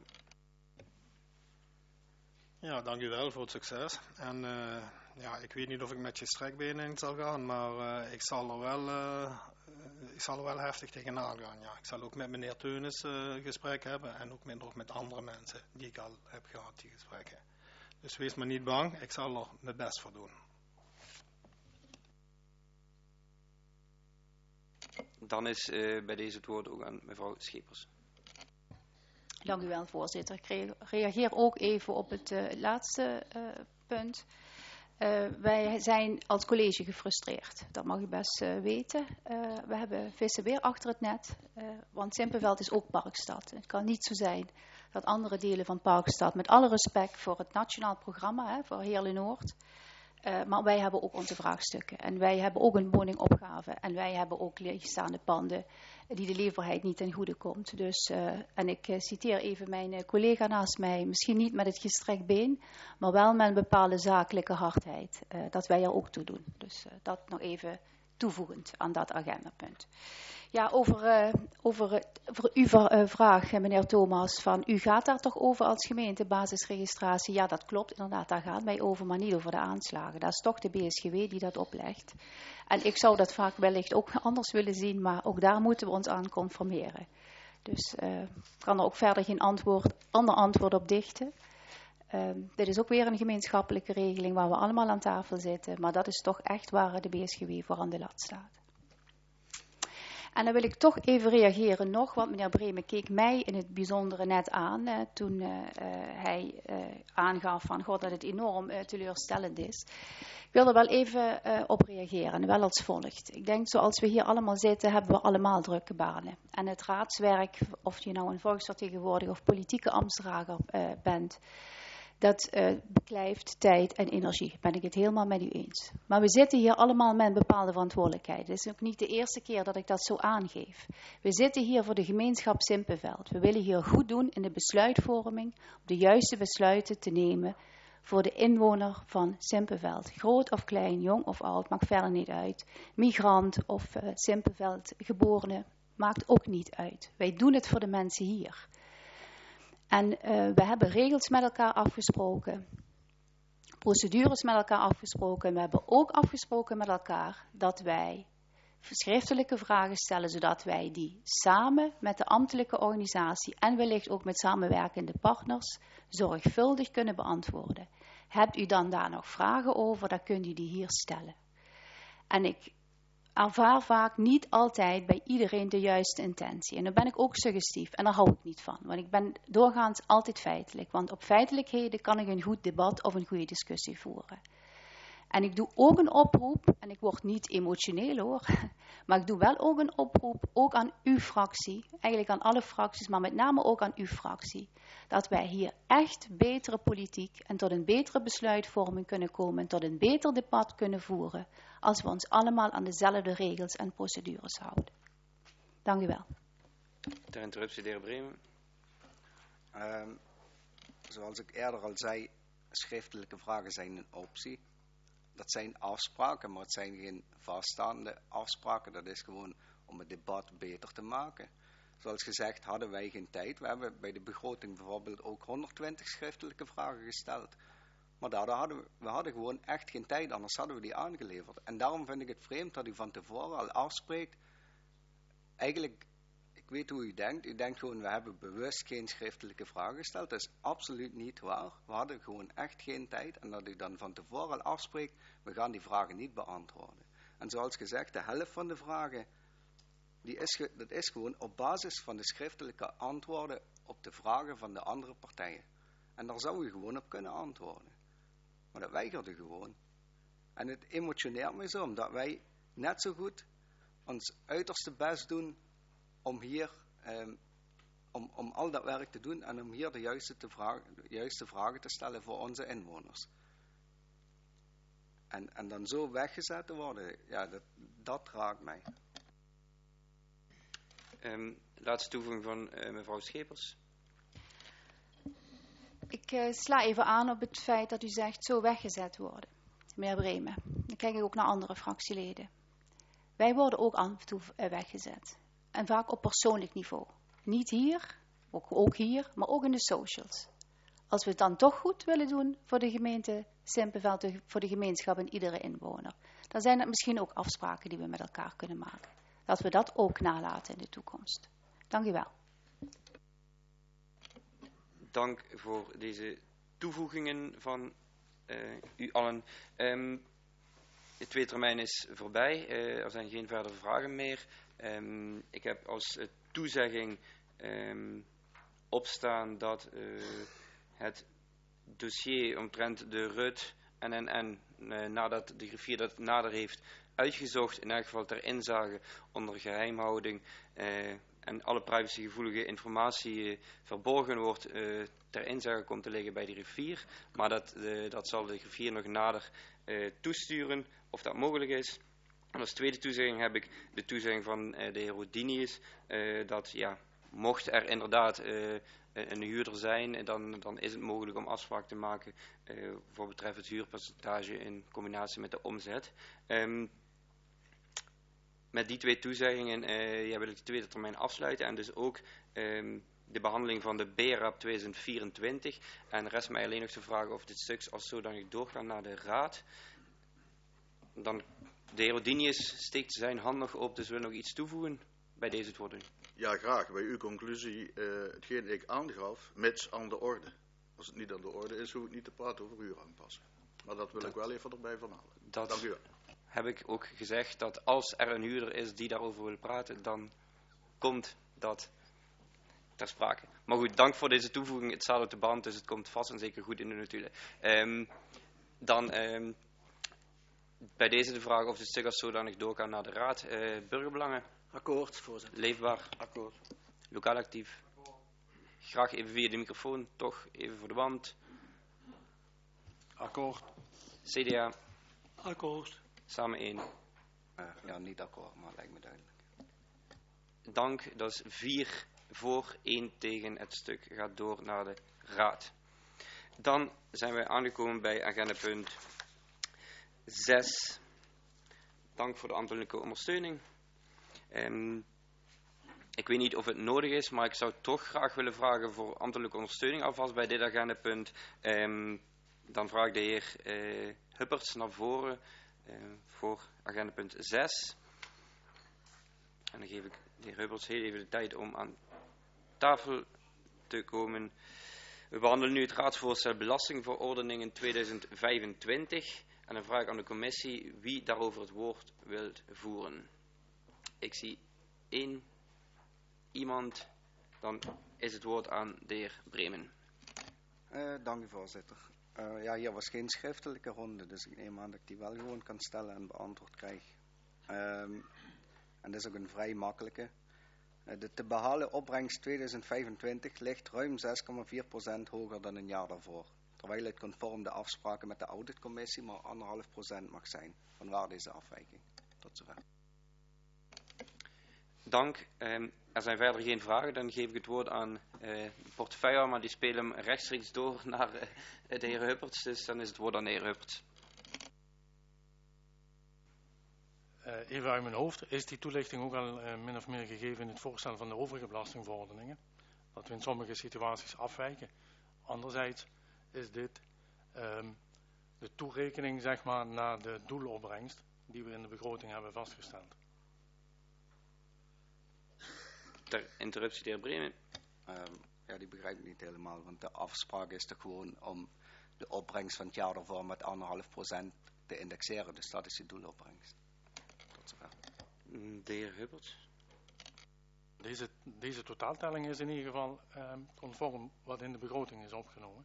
Ja, dank u wel voor het succes. En uh, ja, ik weet niet of ik met gestrekt benen in zal gaan, maar uh, ik, zal er wel, uh, ik zal er wel heftig tegenaan gaan. Ja. Ik zal ook met meneer Teunis uh, gesprek hebben en ook met, nog met andere mensen die ik al heb gehad, die gesprekken. Dus wees maar niet bang, ik zal er mijn best voor doen. Dan is uh, bij deze het woord ook aan mevrouw Schepers. Dank u wel, voorzitter. Ik reageer ook even op het uh, laatste uh, punt. Uh, wij zijn als college gefrustreerd. Dat mag u best uh, weten. Uh, we hebben vissen weer achter het net. Uh, want Simpelveld is ook Parkstad. Het kan niet zo zijn dat andere delen van Parkstad, met alle respect voor het nationaal programma, hè, voor Heerlen Noord. Uh, maar wij hebben ook onze vraagstukken. En wij hebben ook een woningopgave. En wij hebben ook leegstaande panden die de leefbaarheid niet ten goede komt. Dus, uh, en ik uh, citeer even mijn uh, collega naast mij. Misschien niet met het gestrekt been, maar wel met een bepaalde zakelijke hardheid. Uh, dat wij er ook toe doen. Dus uh, dat nog even toevoegend aan dat agendapunt. Ja, over, uh, over, uh, over uw uh, vraag, meneer Thomas, van u gaat daar toch over als gemeente, basisregistratie? Ja, dat klopt inderdaad, daar gaat mij over, maar niet over de aanslagen. Dat is toch de B S G W die dat oplegt. En ik zou dat vaak wellicht ook anders willen zien, maar ook daar moeten we ons aan conformeren. Dus ik uh, kan er ook verder geen antwoord, ander antwoord op dichten. Uh, dit is ook weer een gemeenschappelijke regeling waar we allemaal aan tafel zitten, maar dat is toch echt waar de B S G W voor aan de lat staat. En dan wil ik toch even reageren nog, want meneer Bremen keek mij in het bijzondere net aan uh, toen uh, uh, hij uh, aangaf van God dat het enorm uh, teleurstellend is. Ik wil er wel even uh, op reageren, wel als volgt. Ik denk zoals we hier allemaal zitten, hebben we allemaal drukke banen. En het raadswerk, of je nou een volksvertegenwoordiger of politieke ambtsdrager uh, bent, Dat uh, beklijft tijd en energie. Ben ik het helemaal met u eens. Maar we zitten hier allemaal met een bepaalde verantwoordelijkheid. Het is ook niet de eerste keer dat ik dat zo aangeef. We zitten hier voor de gemeenschap Simpelveld. We willen hier goed doen in de besluitvorming. Om de juiste besluiten te nemen voor de inwoner van Simpelveld. Groot of klein, jong of oud, maakt verder niet uit. Migrant of uh, Simpelveld geborene, maakt ook niet uit. Wij doen het voor de mensen hier. En uh, we hebben regels met elkaar afgesproken, procedures met elkaar afgesproken. En we hebben ook afgesproken met elkaar dat wij schriftelijke vragen stellen, zodat wij die samen met de ambtelijke organisatie en wellicht ook met samenwerkende partners zorgvuldig kunnen beantwoorden. Hebt u dan daar nog vragen over, dan kunt u die hier stellen. En ik ervaar vaak niet altijd bij iedereen de juiste intentie. En dan ben ik ook suggestief en daar hou ik niet van. Want ik ben doorgaans altijd feitelijk. Want op feitelijkheden kan ik een goed debat of een goede discussie voeren. En ik doe ook een oproep, en ik word niet emotioneel hoor, maar ik doe wel ook een oproep, ook aan uw fractie, eigenlijk aan alle fracties, maar met name ook aan uw fractie, dat wij hier echt betere politiek en tot een betere besluitvorming kunnen komen en tot een beter debat kunnen voeren, als we ons allemaal aan dezelfde regels en procedures houden. Dank u wel. Ter interruptie, de heer Bremen. Um, zoals ik eerder al zei, schriftelijke vragen zijn een optie. Dat zijn afspraken, maar het zijn geen vaststaande afspraken. Dat is gewoon om het debat beter te maken. Zoals gezegd hadden wij geen tijd. We hebben bij de begroting bijvoorbeeld ook honderdtwintig schriftelijke vragen gesteld. Maar daardoor hadden we, we hadden gewoon echt geen tijd, anders hadden we die aangeleverd. En daarom vind ik het vreemd dat u van tevoren al afspreekt. Eigenlijk, ik weet hoe u denkt. U denkt gewoon, we hebben bewust geen schriftelijke vragen gesteld. Dat is absoluut niet waar. We hadden gewoon echt geen tijd. En dat u dan van tevoren al afspreekt, we gaan die vragen niet beantwoorden. En zoals gezegd, de helft van de vragen, die is, ge, dat is gewoon op basis van de schriftelijke antwoorden op de vragen van de andere partijen. En daar zou u gewoon op kunnen antwoorden. Maar dat weigerde gewoon. En het emotioneert me zo, omdat wij net zo goed ons uiterste best doen om hier, um, om, om al dat werk te doen en om hier de juiste, te vragen, de juiste vragen te stellen voor onze inwoners. En, en dan zo weggezet te worden, ja, dat, dat raakt mij. Um, laatste toevoeging van uh, mevrouw Schepers. Ik uh, sla even aan op het feit dat u zegt zo weggezet worden. Meneer Bremen, dan kijk ik ook naar andere fractieleden. Wij worden ook af en toe uh, weggezet. En vaak op persoonlijk niveau. Niet hier, ook, ook hier, maar ook in de socials. Als we het dan toch goed willen doen voor de gemeente Simpelveld, voor de gemeenschap en iedere inwoner, dan zijn het misschien ook afspraken die we met elkaar kunnen maken. Dat we dat ook nalaten in de toekomst. Dank u wel. Dank voor deze toevoegingen van uh, u allen. Um, de tweede termijn is voorbij. Uh, er zijn geen verdere vragen meer. Um, ik heb als uh, toezegging um, opstaan dat uh, het dossier omtrent de R U T en N N, uh, nadat de griffier dat nader heeft uitgezocht, in elk geval ter inzage onder geheimhouding uh, en alle privacygevoelige informatie uh, verborgen wordt, uh, ter inzage komt te liggen bij de griffier. Maar dat, uh, dat zal de griffier nog nader uh, toesturen, of dat mogelijk is. En als tweede toezegging heb ik de toezegging van uh, de heer Rodinius, uh, dat ja, mocht er inderdaad uh, een huurder zijn, dan, dan is het mogelijk om afspraak te maken uh, voor betreffend het huurpercentage in combinatie met de omzet. Um, met die twee toezeggingen uh, ja, wil ik de tweede termijn afsluiten en dus ook um, de behandeling van de B R A P tweeduizend vierentwintig. En rest mij alleen nog te vragen of dit stuk als zodanig doorgaat naar de raad. Dan, de heer Odinius steekt zijn hand nog op, dus wil nog iets toevoegen bij deze verordening. Ja, graag. Bij uw conclusie, uh, hetgeen ik aangaf, mits aan de orde. Als het niet aan de orde is, hoef ik niet te praten over huuraanpassing. Maar dat wil dat, ik wel even erbij vermelden. Dat Dank u wel. Heb ik ook gezegd, dat als er een huurder is die daarover wil praten, dan komt dat ter sprake. Maar goed, dank voor deze toevoeging. Het staat op de band, dus het komt vast en zeker goed in de notulen. Um, dan um, bij deze de vraag of het stuk als zodanig doorgaan naar de raad. Uh, burgerbelangen. Akkoord, voorzitter. Leefbaar. Akkoord. Lokaal actief. Akkoord. Graag even via de microfoon, toch even voor de wand. Akkoord. C D A. Akkoord. Samen één. Uh, ja, niet akkoord, maar lijkt me duidelijk. Dank, dat is vier voor, één tegen. Het stuk gaat door naar de raad. Dan zijn wij aangekomen bij agendapunt zes. Dank voor de ambtelijke ondersteuning. Um, ik weet niet of het nodig is, maar ik zou toch graag willen vragen voor ambtelijke ondersteuning alvast bij dit agendapunt. Um, dan vraag ik de heer uh, Hupperts naar voren uh, voor agendapunt zes. En dan geef ik de heer Hupperts heel even de tijd om aan tafel te komen. We behandelen nu het raadsvoorstel belastingverordeningen tweeduizend vijfentwintig. En dan vraag ik aan de commissie wie daarover het woord wil voeren. Ik zie één iemand. Dan is het woord aan de heer Bremen. Uh, dank u, voorzitter. Uh, ja, hier was geen schriftelijke ronde, dus ik neem aan dat ik die wel gewoon kan stellen en beantwoord krijg. Um, en dat is ook een vrij makkelijke. Uh, de te behalen opbrengst tweeduizend vijfentwintig ligt ruim zes komma vier procent hoger dan een jaar daarvoor. Terwijl het conform de afspraken met de auditcommissie maar anderhalf procent mag zijn. Vanwaar deze afwijking. Tot zover. Dank. Um, er zijn verder geen vragen. Dan geef ik het woord aan uh, de portefeuille, maar die spelen hem rechtstreeks door naar uh, de heer Hupperts. Dus dan is het woord aan de heer Hupperts. Uh, even uit mijn hoofd. Is die toelichting ook al uh, min of meer gegeven in het voorstel van de overige belastingverordeningen? Dat we in sommige situaties afwijken. Anderzijds is dit um, de toerekening, zeg maar, naar de doelopbrengst die we in de begroting hebben vastgesteld. Ter interruptie, de heer Bremen. Um, ja, die begrijp ik niet helemaal, want de afspraak is toch gewoon om de opbrengst van het jaar daarvoor met anderhalf procent te indexeren. Dus dat is de doelopbrengst. Tot zover. De heer Hupperts. Deze, deze totaaltelling is in ieder geval um, conform wat in de begroting is opgenomen.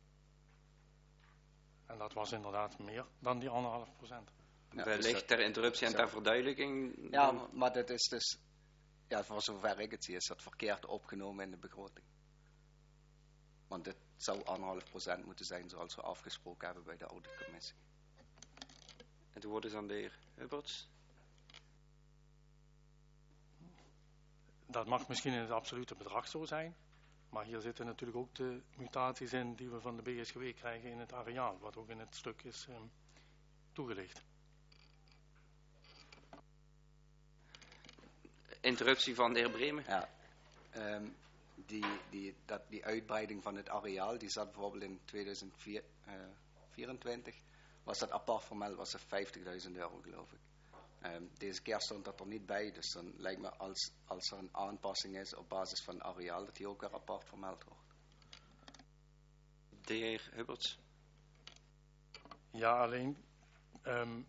En dat was inderdaad meer dan die anderhalf procent. Ja, wellicht dus ter interruptie en ter verduidelijking. Ja, maar, maar dat is dus, ja, voor zover ik het zie, is dat verkeerd opgenomen in de begroting. Want dit zou anderhalf procent moeten zijn zoals we afgesproken hebben bij de auditcommissie. Het woord is aan de heer Hupperts. Dat mag misschien in het absolute bedrag zo zijn. Maar hier zitten natuurlijk ook de mutaties in die we van de B S G W krijgen in het areaal. Wat ook in het stuk is um, toegelicht. Interruptie van de heer Bremen. Ja, um, die, die, dat, die uitbreiding van het areaal, die zat bijvoorbeeld in tweeduizend vierentwintig. Was dat apart vermeld, was dat vijftigduizend euro geloof ik. Um, deze keer stond dat er niet bij, dus dan lijkt me als, als er een aanpassing is op basis van areaal, dat die ook weer apart vermeld wordt. De heer Hupperts. Ja, alleen um,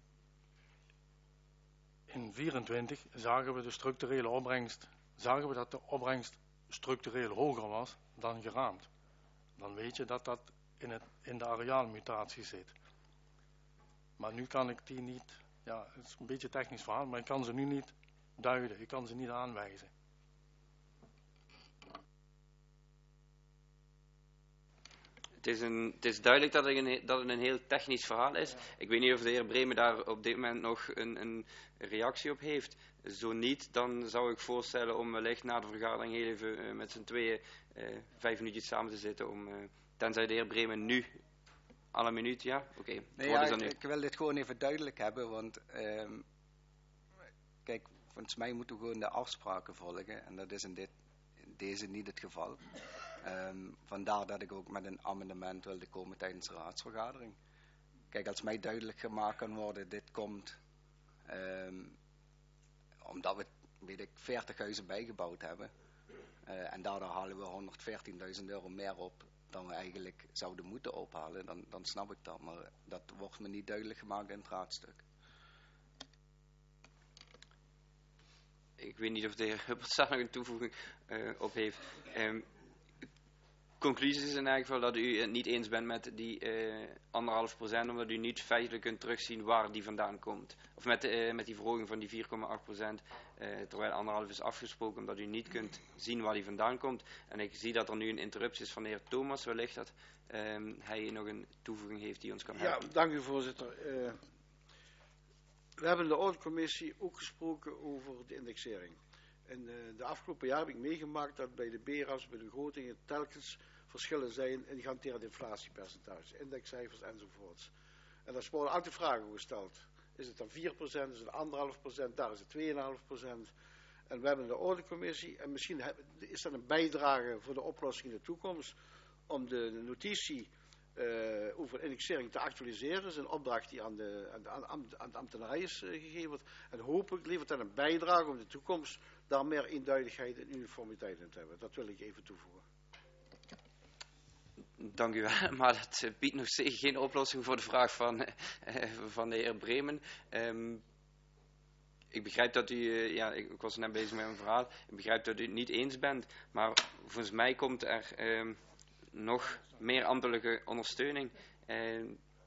in vierentwintig zagen we de structurele opbrengst, zagen we dat de opbrengst structureel hoger was dan geraamd. Dan weet je dat dat in, het, in de areaalmutatie zit. Maar nu kan ik die niet, ja, het is een beetje een technisch verhaal, maar ik kan ze nu niet duiden, ik kan ze niet aanwijzen. Het is, een, het is duidelijk dat het, een, dat het een heel technisch verhaal is. Ik weet niet of de heer Bremen daar op dit moment nog een, een reactie op heeft. Zo niet, dan zou ik voorstellen om wellicht na de vergadering heel even uh, met z'n tweeën uh, vijf minuutjes samen te zitten. Om, uh, tenzij de heer Bremen nu alle minuut, ja? Oké. Okay. Nee, ja, ik, ik wil dit gewoon even duidelijk hebben, want um, kijk, volgens mij moeten we gewoon de afspraken volgen. En dat is in, dit, in deze niet het geval. Um, vandaar dat ik ook met een amendement wilde komen tijdens de raadsvergadering. Kijk, als mij duidelijk gemaakt kan worden, dit komt um, omdat we, weet ik, veertig huizen bijgebouwd hebben. Uh, en daardoor halen we honderdveertienduizend euro meer op dan we eigenlijk zouden moeten ophalen. Dan, dan snap ik dat, maar dat wordt me niet duidelijk gemaakt in het raadstuk. Ik weet niet of de heer Hupperts daar nog een toevoeging uh, op heeft. Um, conclusie is in elk geval dat u het niet eens bent met die uh, anderhalf procent, omdat u niet feitelijk kunt terugzien waar die vandaan komt. Of met, uh, met die verhoging van die vier komma acht procent, uh, terwijl anderhalf is afgesproken, omdat u niet kunt zien waar die vandaan komt. En ik zie dat er nu een interruptie is van de heer Thomas, wellicht dat um, hij nog een toevoeging heeft die ons kan helpen. Ja, dank u voorzitter. Uh, we hebben in de auditcommissie ook gesproken over de indexering. En uh, de afgelopen jaar heb ik meegemaakt dat bij de B R A's, bij de begrotingen, telkens verschillen zijn in gehanteerde inflatiepercentages, indexcijfers enzovoorts. En daar worden altijd vragen gesteld. Is het dan vier procent, is het anderhalf procent, daar is het twee komma vijf procent. En we hebben de auditcommissie, en misschien is dat een bijdrage voor de oplossing in de toekomst, om de notitie uh, over indexering te actualiseren. Dat is een opdracht die aan de, aan de, aan de, aan de ambtenarij is uh, gegeven wordt. En hopelijk levert dat een bijdrage om in de toekomst daar meer eenduidigheid en uniformiteit in te hebben. Dat wil ik even toevoegen. Dank u wel, maar dat biedt nog steeds geen oplossing voor de vraag van, uh, van de heer Bremen. Um, ik begrijp dat u, uh, ja, ik, ik was net bezig met mijn verhaal, ik begrijp dat u het niet eens bent, maar volgens mij komt er um, nog meer ambtelijke ondersteuning. Uh,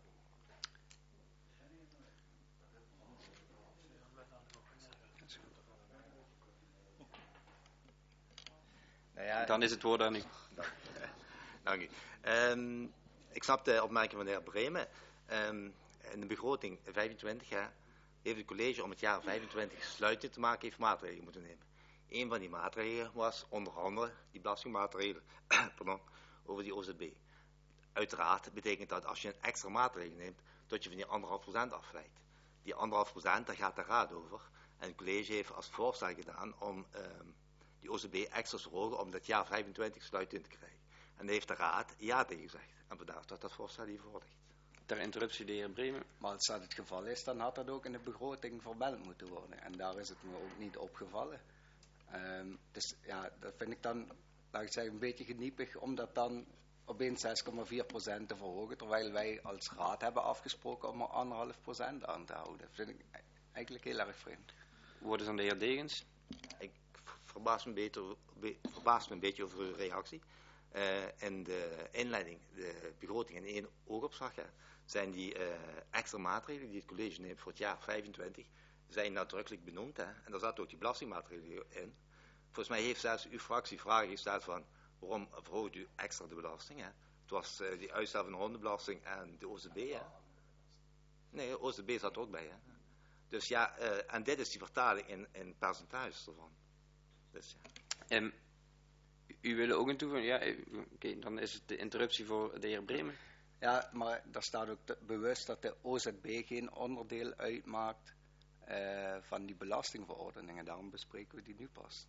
Nou ja, Dan is het woord aan u. Dank u. Um, ik snap de opmerking van de heer Bremen. Um, in de begroting vijfentwintig ja, heeft het college om het jaar vijfentwintig sluitend te maken heeft maatregelen moeten nemen. Een van die maatregelen was onder andere die belastingmaatregelen pardon, over die O Z B. Uiteraard betekent dat als je een extra maatregel neemt, dat je van die anderhalf procent afwijkt. Die anderhalf procent, daar gaat de raad over. En het college heeft als voorstel gedaan om um, die O Z B extra te verhogen om dat jaar vijfentwintig sluitend te krijgen. En daar heeft de raad ja tegen gezegd. En vandaar dat dat voorstel hiervoor ligt. Ter interruptie de heer Bremen. Maar als dat het geval is, dan had dat ook in de begroting vermeld moeten worden. En daar is het me ook niet opgevallen. Um, dus ja, dat vind ik dan, laat ik zeggen, een beetje geniepig om dat dan opeens zes komma vier procent te verhogen. Terwijl wij als raad hebben afgesproken om er anderhalf procent aan te houden. Dat vind ik eigenlijk heel erg vreemd. Woord is aan de heer Degens. Ik verbaas me, beter, be, verbaas me een beetje over uw reactie. Uh, in de inleiding, de begroting in één oogopslag, ja, zijn die uh, extra maatregelen die het college neemt voor het jaar vijfentwintig, zijn nadrukkelijk benoemd. Hè? En daar zat ook die belastingmaatregelen in. Volgens mij heeft zelfs uw fractie vragen gesteld van waarom verhoogt u extra de belasting. Hè? Het was uh, die uitstel van de hondenbelasting en de O Z B. Hè? Nee, de O Z B zat er ook bij. Hè? Dus ja, uh, en dit is die vertaling in, in percentages ervan. Dus ja. Um, U wil ook een toevoeging? Ja, oké, okay, dan is het de interruptie voor de heer Bremen. Ja, maar daar staat ook te, bewust dat de O Z B geen onderdeel uitmaakt uh, van die belastingverordeningen. Daarom bespreken we die nu pas.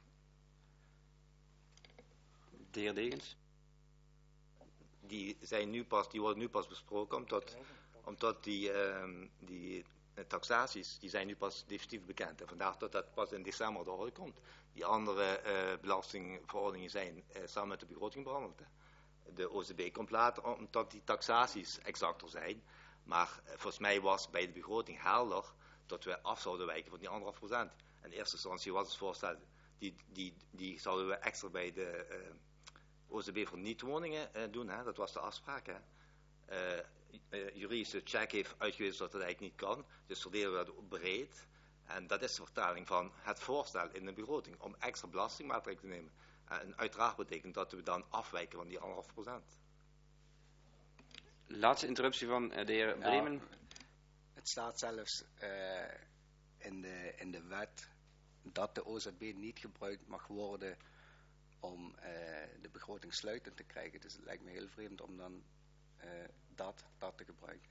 De heer Degens? Die, zijn nu pas, die worden nu pas besproken, omdat, omdat die, uh, die taxaties, die zijn nu pas definitief bekend. En vandaar dat dat pas in december doorheen komt. Die andere uh, belastingverordeningen zijn uh, samen met de begroting behandeld. Hè. De O Z B komt later omdat die taxaties exacter zijn. Maar uh, volgens mij was bij de begroting helder dat we af zouden wijken van die anderhalf procent. In eerste instantie was het voorstel, die, die, die zouden we extra bij de uh, O Z B voor niet-woningen uh, doen. Hè. Dat was de afspraak. Hè. Uh, uh, juridische check heeft uitgewezen dat dat eigenlijk niet kan. Dus verdelen we dat breed. En dat is de vertaling van het voorstel in de begroting om extra belastingmaatregelen te nemen. En uiteraard betekent dat we dan afwijken van die anderhalf procent. Laatste interruptie van de heer Bremen. Ja, het staat zelfs uh, in, de, in de wet dat de O Z B niet gebruikt mag worden om uh, de begroting sluitend te krijgen. Dus het lijkt me heel vreemd om dan uh, dat, dat te gebruiken.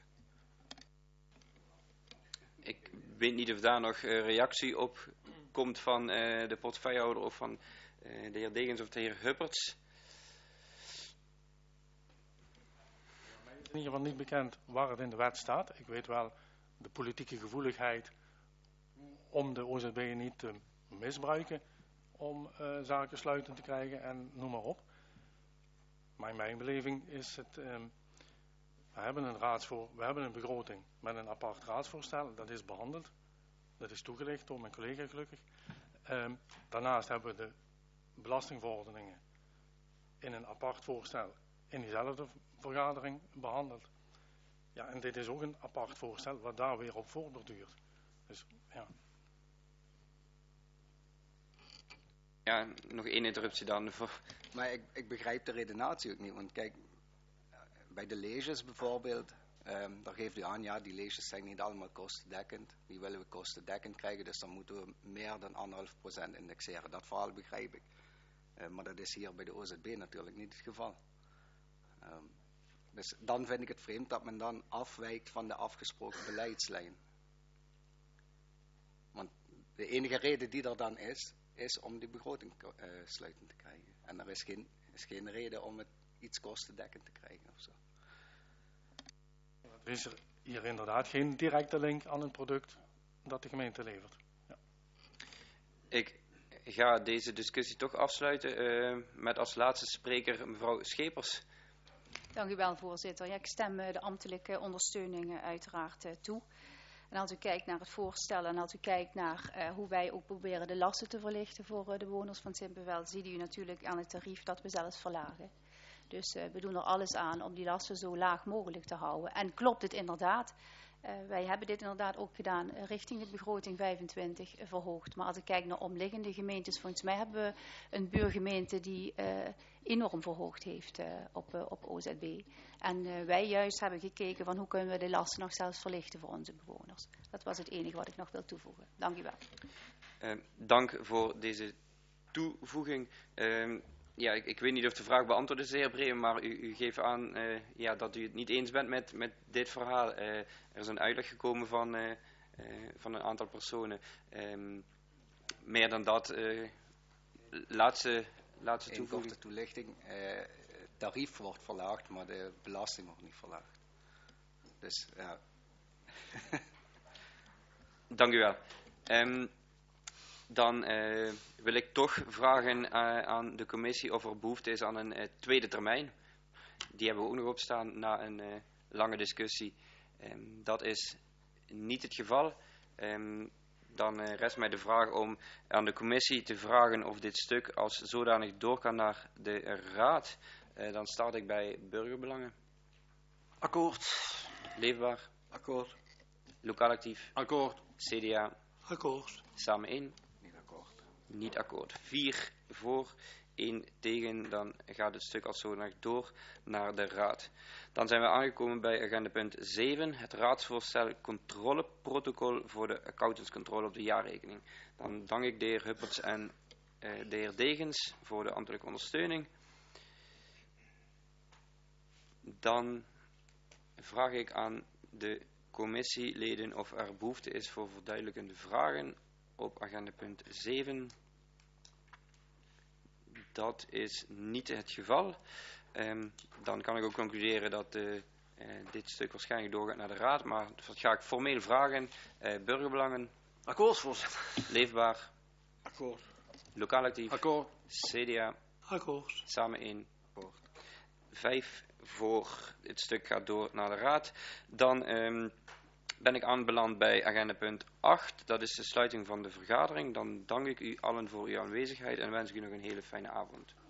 Ik weet niet of daar nog uh, reactie op komt van uh, de portefeuillehouder of van uh, de heer Degens of de heer Hupperts. Mij is in ieder geval niet bekend waar het in de wet staat. Ik weet wel de politieke gevoeligheid om de O Z B niet te misbruiken om uh, zaken sluitend te krijgen en noem maar op. Maar in mijn beleving is het... Um, We hebben een raadsvoor, we hebben een begroting met een apart raadsvoorstel. Dat is behandeld. Dat is toegelicht door mijn collega gelukkig. Um, daarnaast hebben we de belastingverordeningen in een apart voorstel in diezelfde vergadering behandeld. Ja, en dit is ook een apart voorstel wat daar weer op voortborduurt. Dus ja. Ja, nog één interruptie dan. Maar ik, ik begrijp de redenatie ook niet. Want kijk, bij de leges bijvoorbeeld, um, daar geeft u aan, ja, die leges zijn niet allemaal kostendekkend. Die willen we kostendekkend krijgen, dus dan moeten we meer dan anderhalf procent indexeren. Dat verhaal begrijp ik. Uh, maar dat is hier bij de O Z B natuurlijk niet het geval. Um, dus dan vind ik het vreemd dat men dan afwijkt van de afgesproken beleidslijn. Want de enige reden die er dan is, is om die begroting uh, sluitend te krijgen. En er is geen, is geen reden om het iets kostendekkend te krijgen of zo. Er is er hier inderdaad geen directe link aan een product dat de gemeente levert. Ja. Ik ga deze discussie toch afsluiten uh, met als laatste spreker mevrouw Schepers. Dank u wel, voorzitter. Ja, ik stem uh, de ambtelijke ondersteuning uh, uiteraard uh, toe. En als u kijkt naar het voorstel en als u kijkt naar uh, hoe wij ook proberen de lasten te verlichten voor uh, de bewoners van Simpelveld, ziet u natuurlijk aan het tarief dat we zelfs verlagen. Dus uh, we doen er alles aan om die lasten zo laag mogelijk te houden. En klopt het inderdaad, uh, wij hebben dit inderdaad ook gedaan uh, richting de begroting vijfentwintig uh, verhoogd. Maar als ik kijk naar omliggende gemeentes, volgens mij hebben we een buurgemeente die uh, enorm verhoogd heeft uh, op, uh, op O Z B. En uh, wij juist hebben gekeken van hoe kunnen we de lasten nog zelfs verlichten voor onze bewoners. Dat was het enige wat ik nog wil toevoegen. Dank u wel. Uh, dank voor deze toevoeging. Uh, ja, ik, ik weet niet of de vraag beantwoord is, de heer Breem, maar u, u geeft aan uh, ja, dat u het niet eens bent met, met dit verhaal. Uh, er is een uitleg gekomen van, uh, uh, van een aantal personen. Um, meer dan dat, uh, laatste, laatste Eén toevoeging. korte toelichting. Uh, het tarief wordt verlaagd, maar de belasting wordt niet verlaagd. Dus ja. Dank u wel. Um, dan uh, wil ik toch vragen uh, aan de commissie of er behoefte is aan een uh, tweede termijn. Die hebben we ook nog opstaan na een uh, lange discussie. Um, dat is niet het geval. Um, dan uh, rest mij de vraag om aan de commissie te vragen of dit stuk als zodanig door kan naar de raad. Uh, dan start ik bij burgerbelangen. Akkoord. Leefbaar. Akkoord. Lokaal actief. Akkoord. C D A. Akkoord. Samen één. Niet akkoord. Niet akkoord. Vier voor, één tegen. Dan gaat het stuk als zodanig door naar de raad. Dan zijn we aangekomen bij agenda punt zeven. Het raadsvoorstel controleprotocol voor de accountantscontrole op de jaarrekening. Dan dank ik de heer Hupperts en uh, de heer Degens voor de ambtelijke ondersteuning. Dan vraag ik aan de commissieleden of er behoefte is voor verduidelijkende vragen op agenda punt zeven. Dat is niet het geval. Um, dan kan ik ook concluderen dat uh, uh, dit stuk waarschijnlijk doorgaat naar de raad, maar dat ga ik formeel vragen. Uh, burgerbelangen. Akkoord, voorzitter. Leefbaar. Akkoord. Lokaal actief. Akkoord. C D A. Akkoord. Samen één. Akkoord. Vijf voor. Het stuk gaat door naar de raad. Dan um, ben ik aanbeland bij agenda punt acht. Dat is de sluiting van de vergadering. Dan dank ik u allen voor uw aanwezigheid en wens ik u nog een hele fijne avond.